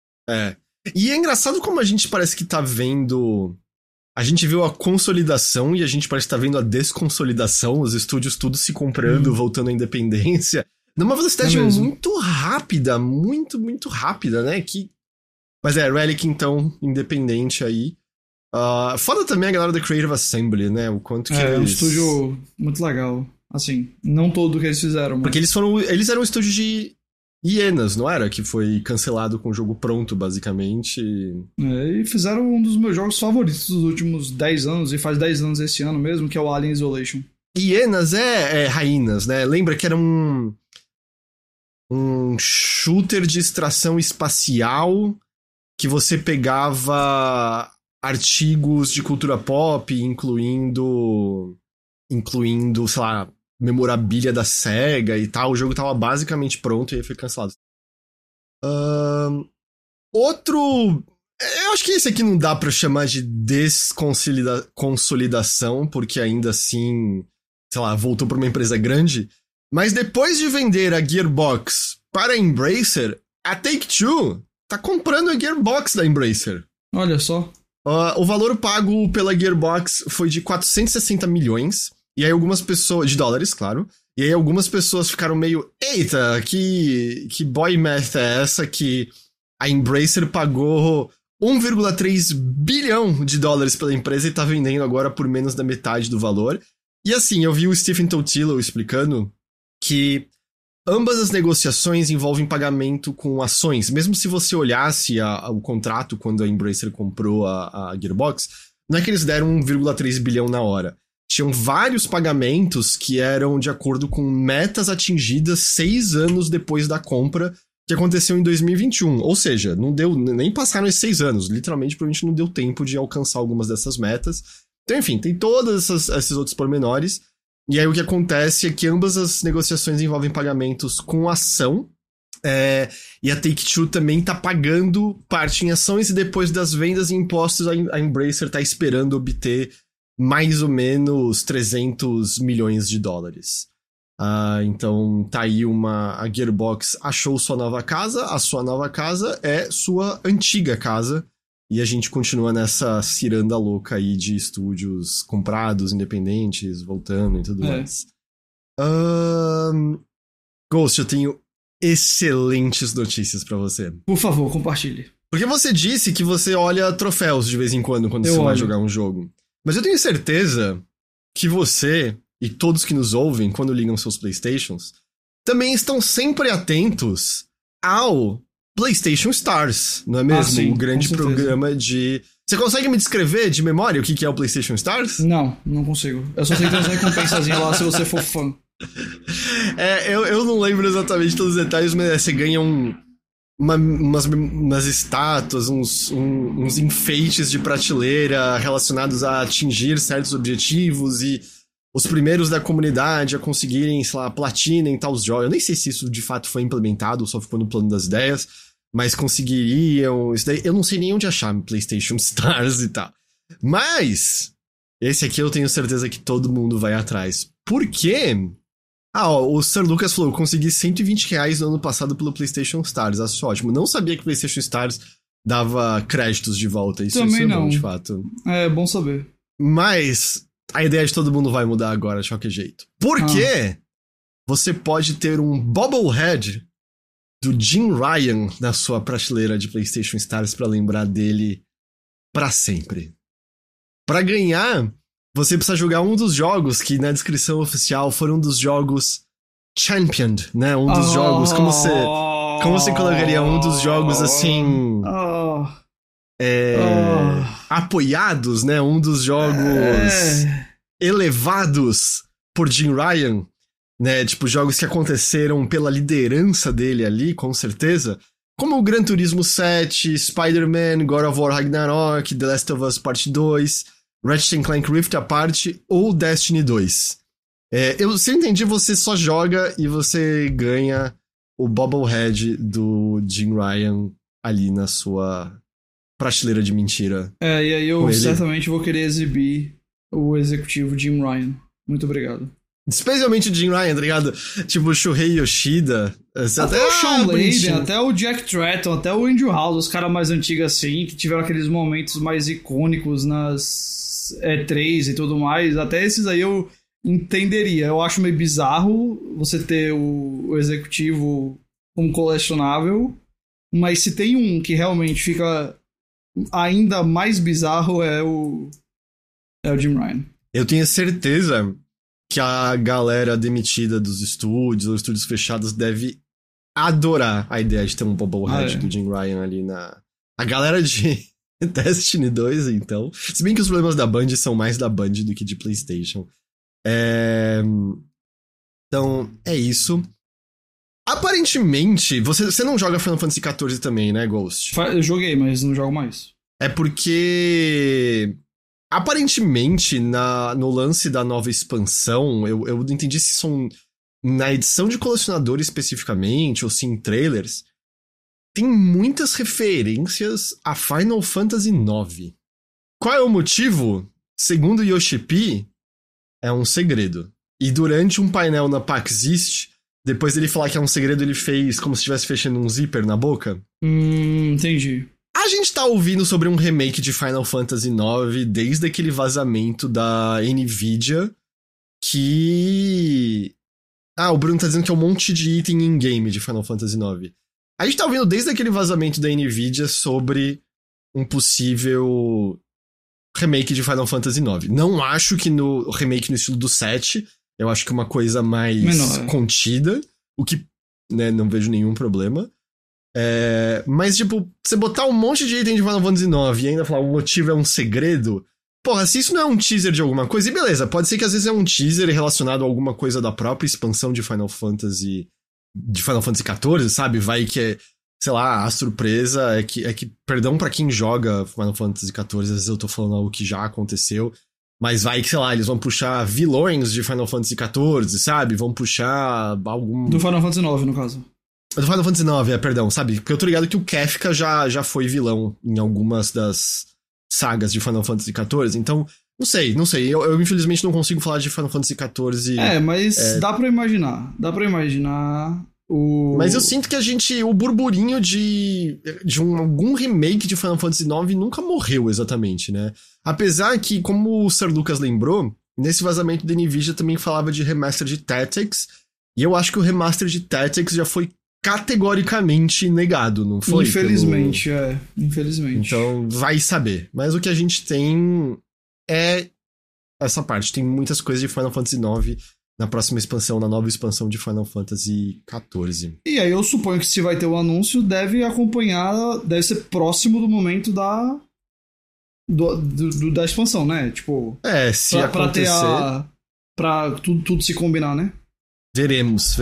E é engraçado como a gente parece que tá vendo... A gente viu a consolidação e a gente parece que tá vendo a desconsolidação, os estúdios tudo se comprando, voltando à independência, numa velocidade muito rápida, muito, muito rápida, né? Mas Relic, então, independente aí. Foda também a galera da Creative Assembly, né? O quanto que é um estúdio muito legal. Assim, não todo o que eles fizeram. Mas... Porque eles eram um estúdio de hienas, não era? Que foi cancelado com o jogo pronto, basicamente. E fizeram um dos meus jogos favoritos dos últimos 10 anos, e faz 10 anos esse ano mesmo, que é o Alien Isolation. Hienas rainhas, né? Lembra que era um shooter de extração espacial que você pegava artigos de cultura pop, incluindo, sei lá, memorabilia da SEGA e tal. O jogo tava basicamente pronto e aí foi cancelado. Outro... Eu acho que esse aqui não dá pra chamar de desconsolidação, porque ainda assim, sei lá, voltou pra uma empresa grande. Mas depois de vender a Gearbox para a Embracer, a Take-Two tá comprando a Gearbox da Embracer. Olha só. O valor pago pela Gearbox foi de 460 milhões. E aí algumas pessoas... De dólares, claro. E aí algumas pessoas ficaram meio... Eita, que boy math é essa que a Embracer pagou 1,3 bilhão de dólares pela empresa e tá vendendo agora por menos da metade do valor. E assim, eu vi o Stephen Totilo explicando que ambas as negociações envolvem pagamento com ações. Mesmo se você olhasse o contrato quando a Embracer comprou a Gearbox, não é que eles deram 1,3 bilhão na hora. Tinham vários pagamentos que eram de acordo com metas atingidas 6 anos depois da compra, que aconteceu em 2021. Ou seja, não deu, nem passaram esses 6 anos. Literalmente, provavelmente não deu tempo de alcançar algumas dessas metas. Então, enfim, tem todos esses outros pormenores. E aí o que acontece é que ambas as negociações envolvem pagamentos com ação. E a Take-Two também tá pagando parte em ações, e depois das vendas e impostos a Embracer tá esperando obter mais ou menos 300 milhões de dólares. Então tá aí a Gearbox achou sua nova casa, a sua nova casa é sua antiga casa, e a gente continua nessa ciranda louca aí de estúdios comprados, independentes, voltando e tudo mais. Ghost, eu tenho excelentes notícias pra você. Por favor, compartilhe. Porque você disse que você olha troféus de vez em quando você vai jogar um jogo. Mas eu tenho certeza que você e todos que nos ouvem quando ligam seus Playstations também estão sempre atentos ao PlayStation Stars, não é mesmo? Sim, o grande programa de... Você consegue me descrever de memória o que é o PlayStation Stars? Não consigo. Eu só sei que tem umas recompensazinhas lá se você for fã. Eu não lembro exatamente todos os detalhes, mas você ganha umas estátuas, uns enfeites de prateleira relacionados a atingir certos objetivos e os primeiros da comunidade a conseguirem, sei lá, platina em tal jogos. Eu nem sei se isso de fato foi implementado ou só ficou no plano das ideias, mas conseguiriam. Isso daí, eu não sei nem onde achar PlayStation Stars e tal. Mas esse aqui eu tenho certeza que todo mundo vai atrás. Por quê? O Sir Lucas falou, eu consegui R$120 no ano passado pelo PlayStation Stars. Acho ótimo. Não sabia que o PlayStation Stars dava créditos de volta. Isso é bom, de fato. É bom saber. Mas a ideia de todo mundo vai mudar agora, de qualquer jeito. Por quê? Você pode ter um bobblehead do Jim Ryan na sua prateleira de PlayStation Stars pra lembrar dele pra sempre. Pra ganhar, você precisa jogar um dos jogos que na descrição oficial foram um dos jogos championed, né? Um dos jogos, como você colocaria um dos jogos assim... apoiados, né? Um dos jogos elevados por Jim Ryan, né? Tipo, jogos que aconteceram pela liderança dele ali, com certeza. Como o Gran Turismo 7, Spider-Man, God of War Ragnarok, The Last of Us Part 2, Ratchet & Clank Rift Apart ou Destiny 2. Se eu entendi, você só joga e você ganha o bobblehead do Jim Ryan ali na sua prateleira de mentira. E aí eu certamente vou querer exibir o executivo Jim Ryan. Muito obrigado. Especialmente o Jim Ryan, tá ligado? Tipo o Shuhei Yoshida. Até o Sean Layden, até o Jack Tratton, até o Andrew House, os caras mais antigos assim, que tiveram aqueles momentos mais icônicos nas E3 e tudo mais. Até esses aí eu entenderia. Eu acho meio bizarro você ter o executivo como colecionável, mas se tem um que realmente fica ainda mais bizarro é o Jim Ryan. Eu tenho certeza que a galera demitida dos estúdios, ou estúdios fechados, deve adorar a ideia de ter um bobblehead do Jim Ryan ali na... A galera de Destiny 2, então. Se bem que os problemas da Band são mais da Band do que de PlayStation. Então, é isso. Aparentemente, você não joga Final Fantasy XIV também, né, Ghost? Eu joguei, mas não jogo mais. É porque... Aparentemente, no lance da nova expansão, eu não entendi se são na edição de colecionador especificamente, ou se em trailers, tem muitas referências a Final Fantasy IX. Qual é o motivo? Segundo Yoshi P, é um segredo. E durante um painel na PAX East, depois dele falar que é um segredo, ele fez como se estivesse fechando um zíper na boca. Entendi. A gente tá ouvindo sobre um remake de Final Fantasy IX desde aquele vazamento da NVIDIA que... o Bruno tá dizendo que é um monte de item in-game de Final Fantasy IX. A gente tá ouvindo desde aquele vazamento da NVIDIA sobre um possível remake de Final Fantasy IX. Não acho que no remake no estilo do 7, eu acho que uma coisa mais menor, contida, o que, né, não vejo nenhum problema. Mas, tipo, você botar um monte de item de Final Fantasy IX e ainda falar o motivo é um segredo... Porra, se isso não é um teaser de alguma coisa, e beleza, pode ser que às vezes é um teaser relacionado a alguma coisa da própria expansão de Final Fantasy XIV, sabe? Vai que é, sei lá, a surpresa é que perdão pra quem joga Final Fantasy XIV, às vezes eu tô falando algo que já aconteceu, mas vai que, sei lá, eles vão puxar vilões de Final Fantasy XIV, sabe? Vão puxar algum... Do Final Fantasy IX, no caso. Do Final Fantasy IX, perdão, sabe? Porque eu tô ligado que o Kefka já foi vilão em algumas das sagas de Final Fantasy XIV, então, não sei. Eu infelizmente não consigo falar de Final Fantasy XIV. Mas dá pra imaginar. Mas eu sinto que o burburinho de algum remake de Final Fantasy IX nunca morreu exatamente, né? Apesar que, como o Sir Lucas lembrou, nesse vazamento da NVIDIA também falava de remaster de Tactics, e eu acho que o remaster de Tactics já foi categoricamente negado, não foi? Infelizmente, Infelizmente. Então, vai saber. Mas o que a gente tem é essa parte. Tem muitas coisas de Final Fantasy IX na próxima expansão, na nova expansão de Final Fantasy XIV. E aí eu suponho que se vai ter um anúncio, deve ser próximo do momento da expansão, né? Tipo, se acontecer... Pra tudo se combinar, né? Veremos.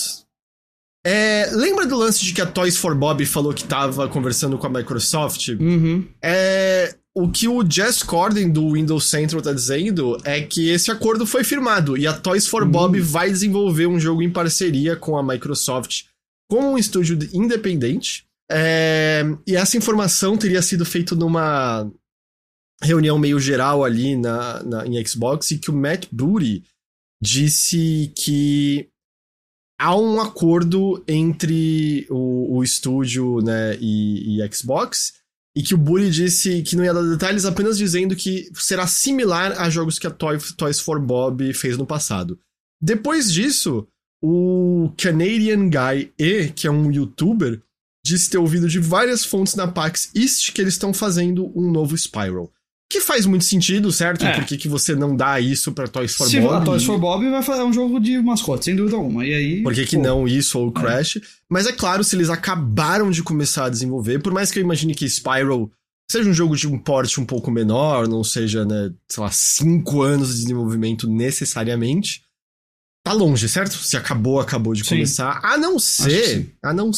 Lembra do lance de que a Toys for Bob falou que tava conversando com a Microsoft? Uhum. O que o Jess Corden do Windows Central tá dizendo é que esse acordo foi firmado e a Toys for Bob vai desenvolver um jogo em parceria com a Microsoft como um estúdio independente. E essa informação teria sido feita numa reunião meio geral ali em Xbox, e que o Matt Booty disse que há um acordo entre o estúdio, né, e Xbox, e que o Booty disse que não ia dar detalhes, apenas dizendo que será similar a jogos que a Toys for Bob fez no passado. Depois disso, o Canadian Guy que é um youtuber, disse ter ouvido de várias fontes na PAX East que eles estão fazendo um novo Spiral. Que faz muito sentido, certo? Por que você não dá isso pra Toys for Bob? A Toys for Bob vai fazer um jogo de mascote, sem dúvida alguma. E aí, por que não isso ou o Crash? Mas é claro, se eles acabaram de começar a desenvolver, por mais que eu imagine que Spiral seja um jogo de um porte um pouco menor, não seja, né, sei lá, 5 anos de desenvolvimento necessariamente, tá longe, certo? Se acabou de começar. A não ser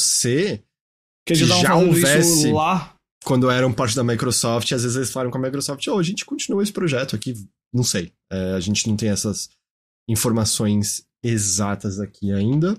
que já houvesse... lá. Quando eram parte da Microsoft, às vezes eles falaram com a Microsoft, a gente continua esse projeto aqui, não sei. A gente não tem essas informações exatas aqui ainda.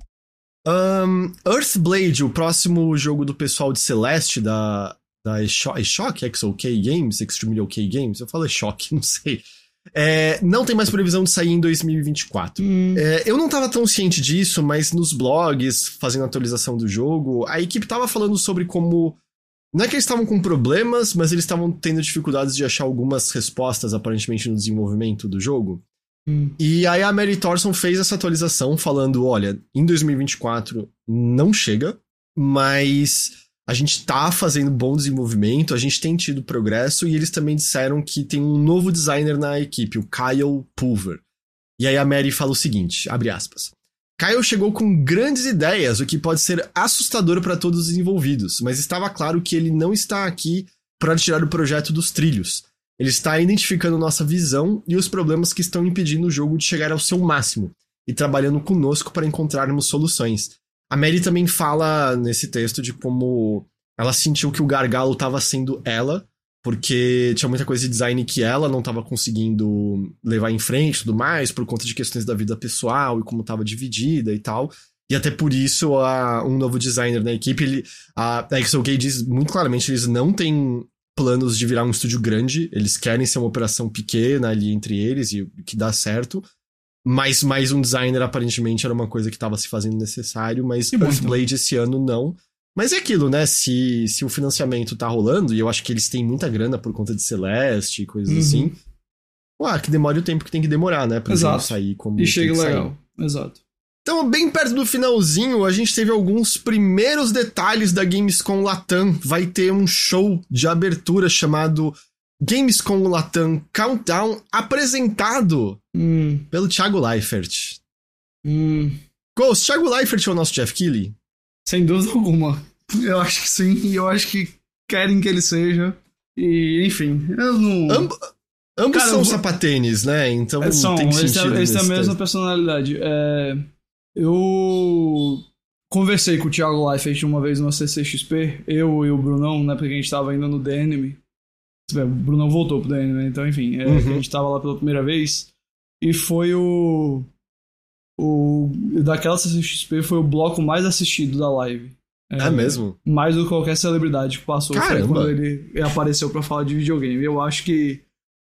Earthblade, o próximo jogo do pessoal de Celeste, da Shock, XOK Games, Extremely OK Games, eu falo Shock, não sei. Não tem mais previsão de sair em 2024. Eu não tava tão ciente disso, mas nos blogs, fazendo a atualização do jogo, a equipe tava falando sobre como... Não é que eles estavam com problemas, mas eles estavam tendo dificuldades de achar algumas respostas, aparentemente, no desenvolvimento do jogo. E aí a Mary Thorson fez essa atualização falando, olha, em 2024 não chega, mas a gente tá fazendo bom desenvolvimento, a gente tem tido progresso, e eles também disseram que tem um novo designer na equipe, o Kyle Pulver. E aí a Mary fala o seguinte, abre aspas, Kyle chegou com grandes ideias, o que pode ser assustador para todos os envolvidos, mas estava claro que ele não está aqui para tirar o projeto dos trilhos. Ele está identificando nossa visão e os problemas que estão impedindo o jogo de chegar ao seu máximo, e trabalhando conosco para encontrarmos soluções. A Mary também fala nesse texto de como ela sentiu que o gargalo estava sendo ela, porque tinha muita coisa de design que ela não estava conseguindo levar em frente e tudo mais, por conta de questões da vida pessoal e como estava dividida e tal. E até por isso, um novo designer na equipe, a XOK diz muito claramente, eles não têm planos de virar um estúdio grande, eles querem ser uma operação pequena ali entre eles, e que dá certo. Mas mais um designer, aparentemente, era uma coisa que estava se fazendo necessário, mas Earthblade esse ano não. Mas é aquilo, né? Se o financiamento tá rolando, e eu acho que eles têm muita grana por conta de Celeste e coisas assim, que demore o tempo que tem que demorar, né? Pra Exato. sair como e chega legal. Exato. Então, bem perto do finalzinho, a gente teve alguns primeiros detalhes da Gamescom Latam. Vai ter um show de abertura chamado Gamescom Latam Countdown, apresentado pelo Thiago Leifert. Ghost, Thiago Leifert é o nosso Jeff Keighley? Sem dúvida alguma. Eu acho que sim, e eu acho que querem que ele seja. E, enfim, eu não... Ambos são sapatênis, né? Então tem sentido. Eles têm a mesma personalidade. Eu conversei com o Thiago Leifert uma vez no CCXP, eu e o Brunão, né? Porque a gente tava ainda no The Enemy. O Brunão voltou pro The Enemy, então, enfim. A gente tava lá pela primeira vez. E foi daquela CCXP foi o bloco mais assistido da live. É mesmo? Mais do que qualquer celebridade que passou. Caramba. Foi quando ele apareceu pra falar de videogame. Eu acho que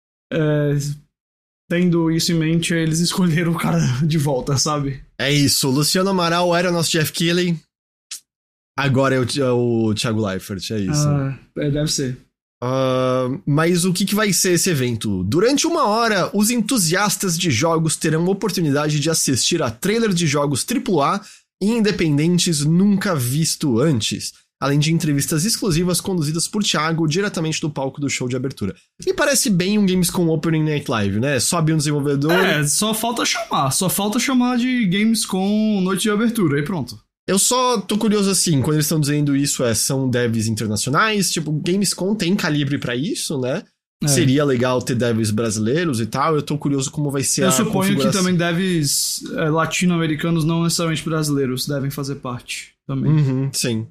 tendo isso em mente, eles escolheram o cara de volta, sabe? É isso, Luciano Amaral era o nosso Jeff Keighley, agora é o Thiago Leifert, é isso. Deve ser. Mas o que vai ser esse evento? Durante 1 hora, os entusiastas de jogos terão a oportunidade de assistir a trailer de jogos AAA e independentes nunca visto antes. além de entrevistas exclusivas conduzidas por Thiago diretamente do palco do show de abertura. Me parece bem um Gamescom Opening Night Live, né? Sobe um desenvolvedor... só falta chamar de Gamescom Noite de Abertura, aí pronto. Eu só tô curioso assim, quando eles estão dizendo isso, são devs internacionais, tipo, Gamescom tem calibre pra isso, né? Seria legal ter devs brasileiros e tal, eu tô curioso como vai ser a configuração. Eu suponho que também devs latino-americanos, não necessariamente brasileiros, devem fazer parte também. Sim.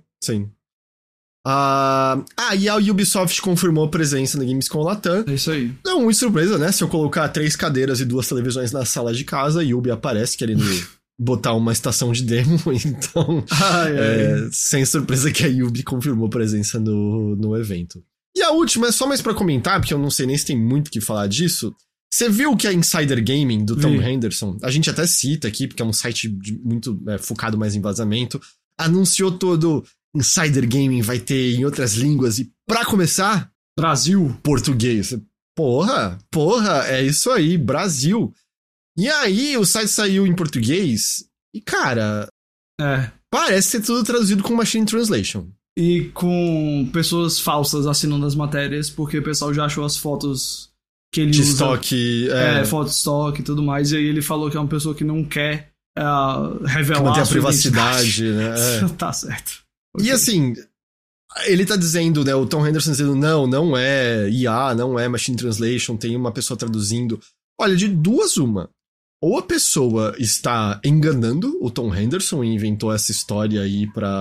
E a Ubisoft confirmou presença na Gamescom Latam. É isso aí. Não, muito surpresa, né? Se eu colocar 3 cadeiras e 2 televisões na sala de casa, a Ubi aparece querendo botar uma estação de demo, então... sem surpresa que a Ubi confirmou presença no evento. E a última é só mais pra comentar, porque eu não sei nem se tem muito o que falar disso. Você viu que a Insider Gaming, do Tom Henderson, a gente até cita aqui, porque é um site muito focado mais em vazamento, anunciou todo Insider Gaming vai ter em outras línguas e, pra começar, Brasil, português. Porra, é isso aí, Brasil. E aí o site saiu em português e, cara, parece ser tudo traduzido com Machine Translation. E com pessoas falsas assinando as matérias, porque o pessoal já achou as fotos que ele de usa. Estoque. Foto de estoque e tudo mais. E aí ele falou que é uma pessoa que não quer revelar. Que manter a privacidade, né? Tá certo. Okay. E assim, ele tá dizendo, né? O Tom Henderson dizendo, não é IA, não é Machine Translation, tem uma pessoa traduzindo. Olha, de duas uma. Ou a pessoa está enganando o Tom Henderson e inventou essa história aí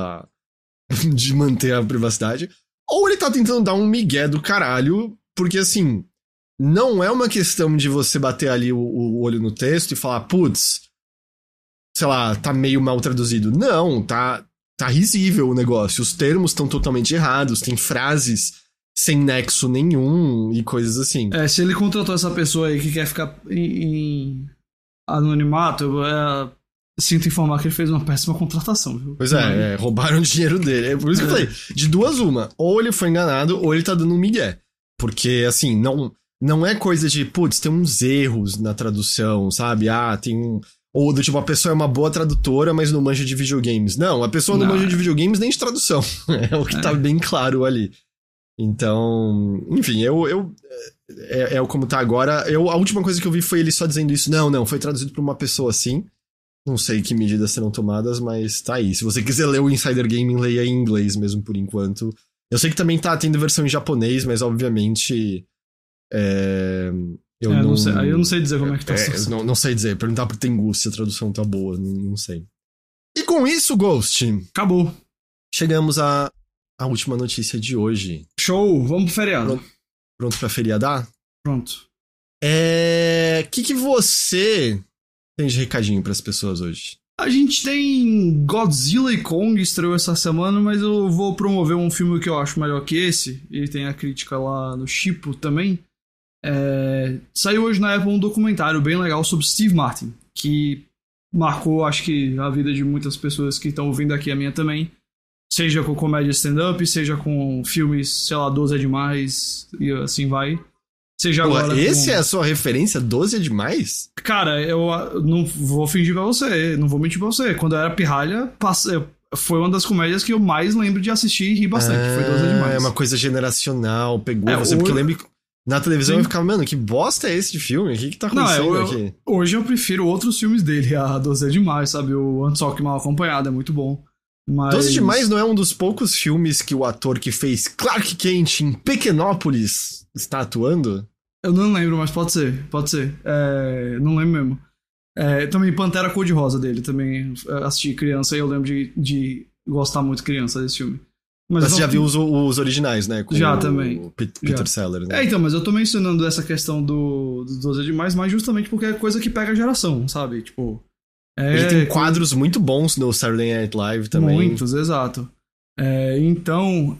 de manter a privacidade, ou ele tá tentando dar um migué do caralho, porque assim, não é uma questão de você bater ali o olho no texto e falar, putz, sei lá, tá meio mal traduzido. Não, tá risível o negócio, os termos estão totalmente errados, tem frases sem nexo nenhum e coisas assim. Se ele contratou essa pessoa aí que quer ficar em anonimato, sinto informar que ele fez uma péssima contratação, viu? Pois roubaram o dinheiro dele. É por isso que eu falei, de duas uma. Ou ele foi enganado, ou ele tá dando um migué. Porque, assim, não é coisa de, putz, tem uns erros na tradução, sabe? Tem um... Ou do tipo, a pessoa é uma boa tradutora, mas não manja de videogames. Não, a pessoa não manja de videogames nem de tradução. É o que tá bem claro ali. Então, enfim, é como tá agora. A última coisa que eu vi foi ele só dizendo isso. Não, foi traduzido por uma pessoa assim. Não sei que medidas serão tomadas, mas tá aí. Se você quiser ler o Insider Gaming, leia em inglês mesmo por enquanto. Eu sei que também tá tendo versão em japonês, mas obviamente... eu não sei. Aí eu não sei dizer como é que tá a situação. Não sei dizer. Perguntar pro Tengu se a tradução tá boa. Não sei. E com isso, Ghost... Acabou. Chegamos à última notícia de hoje. Show! Vamos pro feriado. Pronto pra feriadar? Pronto. Que você... tem de recadinho pras pessoas hoje? A gente tem Godzilla e Kong estreou essa semana, mas eu vou promover um filme que eu acho melhor que esse, e tem a crítica lá no Shippo também. Saiu hoje na Apple um documentário bem legal sobre Steve Martin, que marcou, acho que, a vida de muitas pessoas que estão ouvindo aqui, a minha também. Seja com comédia stand-up, seja com filmes, sei lá, 12 é Demais, e assim vai. Seja agora esse é a sua referência? 12 é Demais? Cara, eu não vou fingir pra você, não vou mentir pra você. Quando eu era pirralha, foi uma das comédias que eu mais lembro de assistir e rir bastante. Foi 12 é Demais. É uma coisa generacional, pegou você, porque eu lembro que na televisão eu ficava, mano, que bosta é esse de filme? O que tá acontecendo aqui? Hoje eu prefiro outros filmes dele, a 12 é Demais, sabe? O Antoque Mal Acompanhado é muito bom. Mas... 12 Demais não é um dos poucos filmes que o ator que fez Clark Kent em Pequenópolis está atuando? Eu não lembro, mas pode ser. Não lembro mesmo. Também Pantera Cor-de-Rosa dele, também assisti criança e eu lembro de gostar muito criança desse filme. Mas você já viu os originais, né? Já, também. O Peter Sellers, né? Então, mas eu tô mencionando essa questão do 12 é Demais, mas justamente porque é coisa que pega a geração, sabe? Tipo... Ele tem quadros muito bons no Saturday Night Live também. Muitos, exato. Então,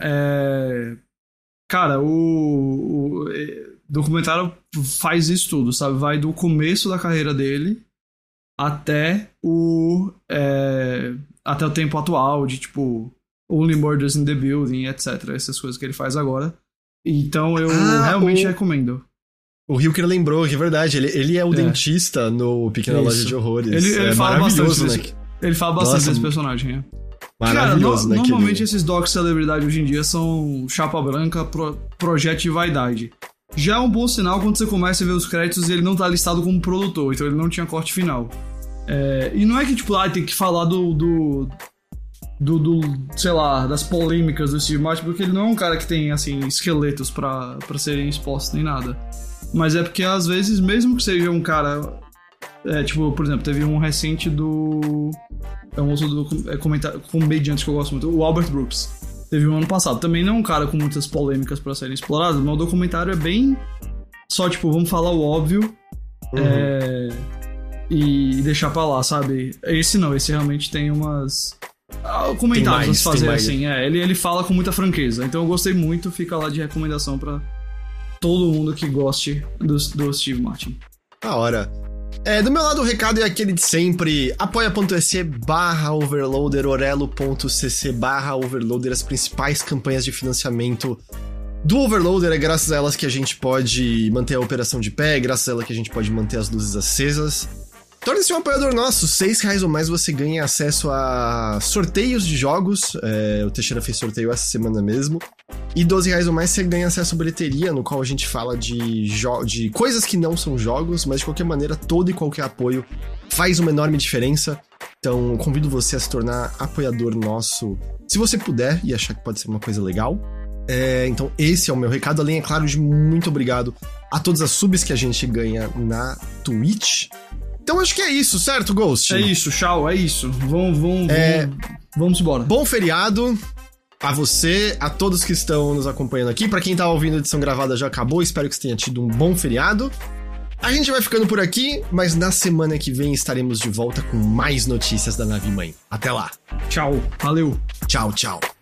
cara, o documentário faz isso tudo, sabe? Vai do começo da carreira dele até o tempo atual, de tipo Only Murders in the Building, etc. Essas coisas que ele faz agora. Então eu realmente recomendo. O Hilker lembrou, que é verdade, ele é o dentista no Pequena Loja de Horrores. Ele fala bastante né? Ele fala bastante desse personagem, Maravilhoso, cara, né? Normalmente esses docs celebridade hoje em dia são chapa branca, projeto de vaidade. Já é um bom sinal quando você começa a ver os créditos e ele não tá listado como produtor, então ele não tinha corte final. E não é que, tipo, tem que falar do sei lá, das polêmicas do Steve Martin, porque ele não é um cara que tem, assim, esqueletos pra serem expostos nem nada. Mas é porque, às vezes, mesmo que seja um cara... tipo, por exemplo, teve um recente do... É um outro comediante que eu gosto muito, o Albert Brooks. Teve um ano passado. Também não é um cara com muitas polêmicas pra serem exploradas, mas o documentário é bem... Só, tipo, vamos falar o óbvio e deixar pra lá, sabe? Esse realmente tem umas... comentários a fazer, assim. Ele fala com muita franqueza. Então eu gostei muito, fica lá de recomendação pra todo mundo que goste do Steve Martin. Da hora. Do meu lado, o recado é aquele de sempre: apoia.se/overloader, orelo.cc/overloader, as principais campanhas de financiamento do Overloader. É graças a elas que a gente pode manter a operação de pé, é graças a elas que a gente pode manter as luzes acesas. Torne-se um apoiador nosso, R$6 ou mais você ganha acesso a sorteios de jogos, o Teixeira fez sorteio essa semana mesmo, e R$12 ou mais você ganha acesso à bilheteria, no qual a gente fala de coisas que não são jogos, mas de qualquer maneira todo e qualquer apoio faz uma enorme diferença, então convido você a se tornar apoiador nosso, se você puder e achar que pode ser uma coisa legal. Então esse é o meu recado, além, é claro, de muito obrigado a todas as subs que a gente ganha na Twitch. Então acho que é isso, certo, Ghost? É isso, tchau, é isso. Vamos embora. Bom feriado a você, a todos que estão nos acompanhando aqui. Pra quem tá ouvindo a edição gravada já acabou, espero que você tenha tido um bom feriado. A gente vai ficando por aqui, mas na semana que vem estaremos de volta com mais notícias da nave mãe. Até lá. Tchau, valeu. Tchau, tchau.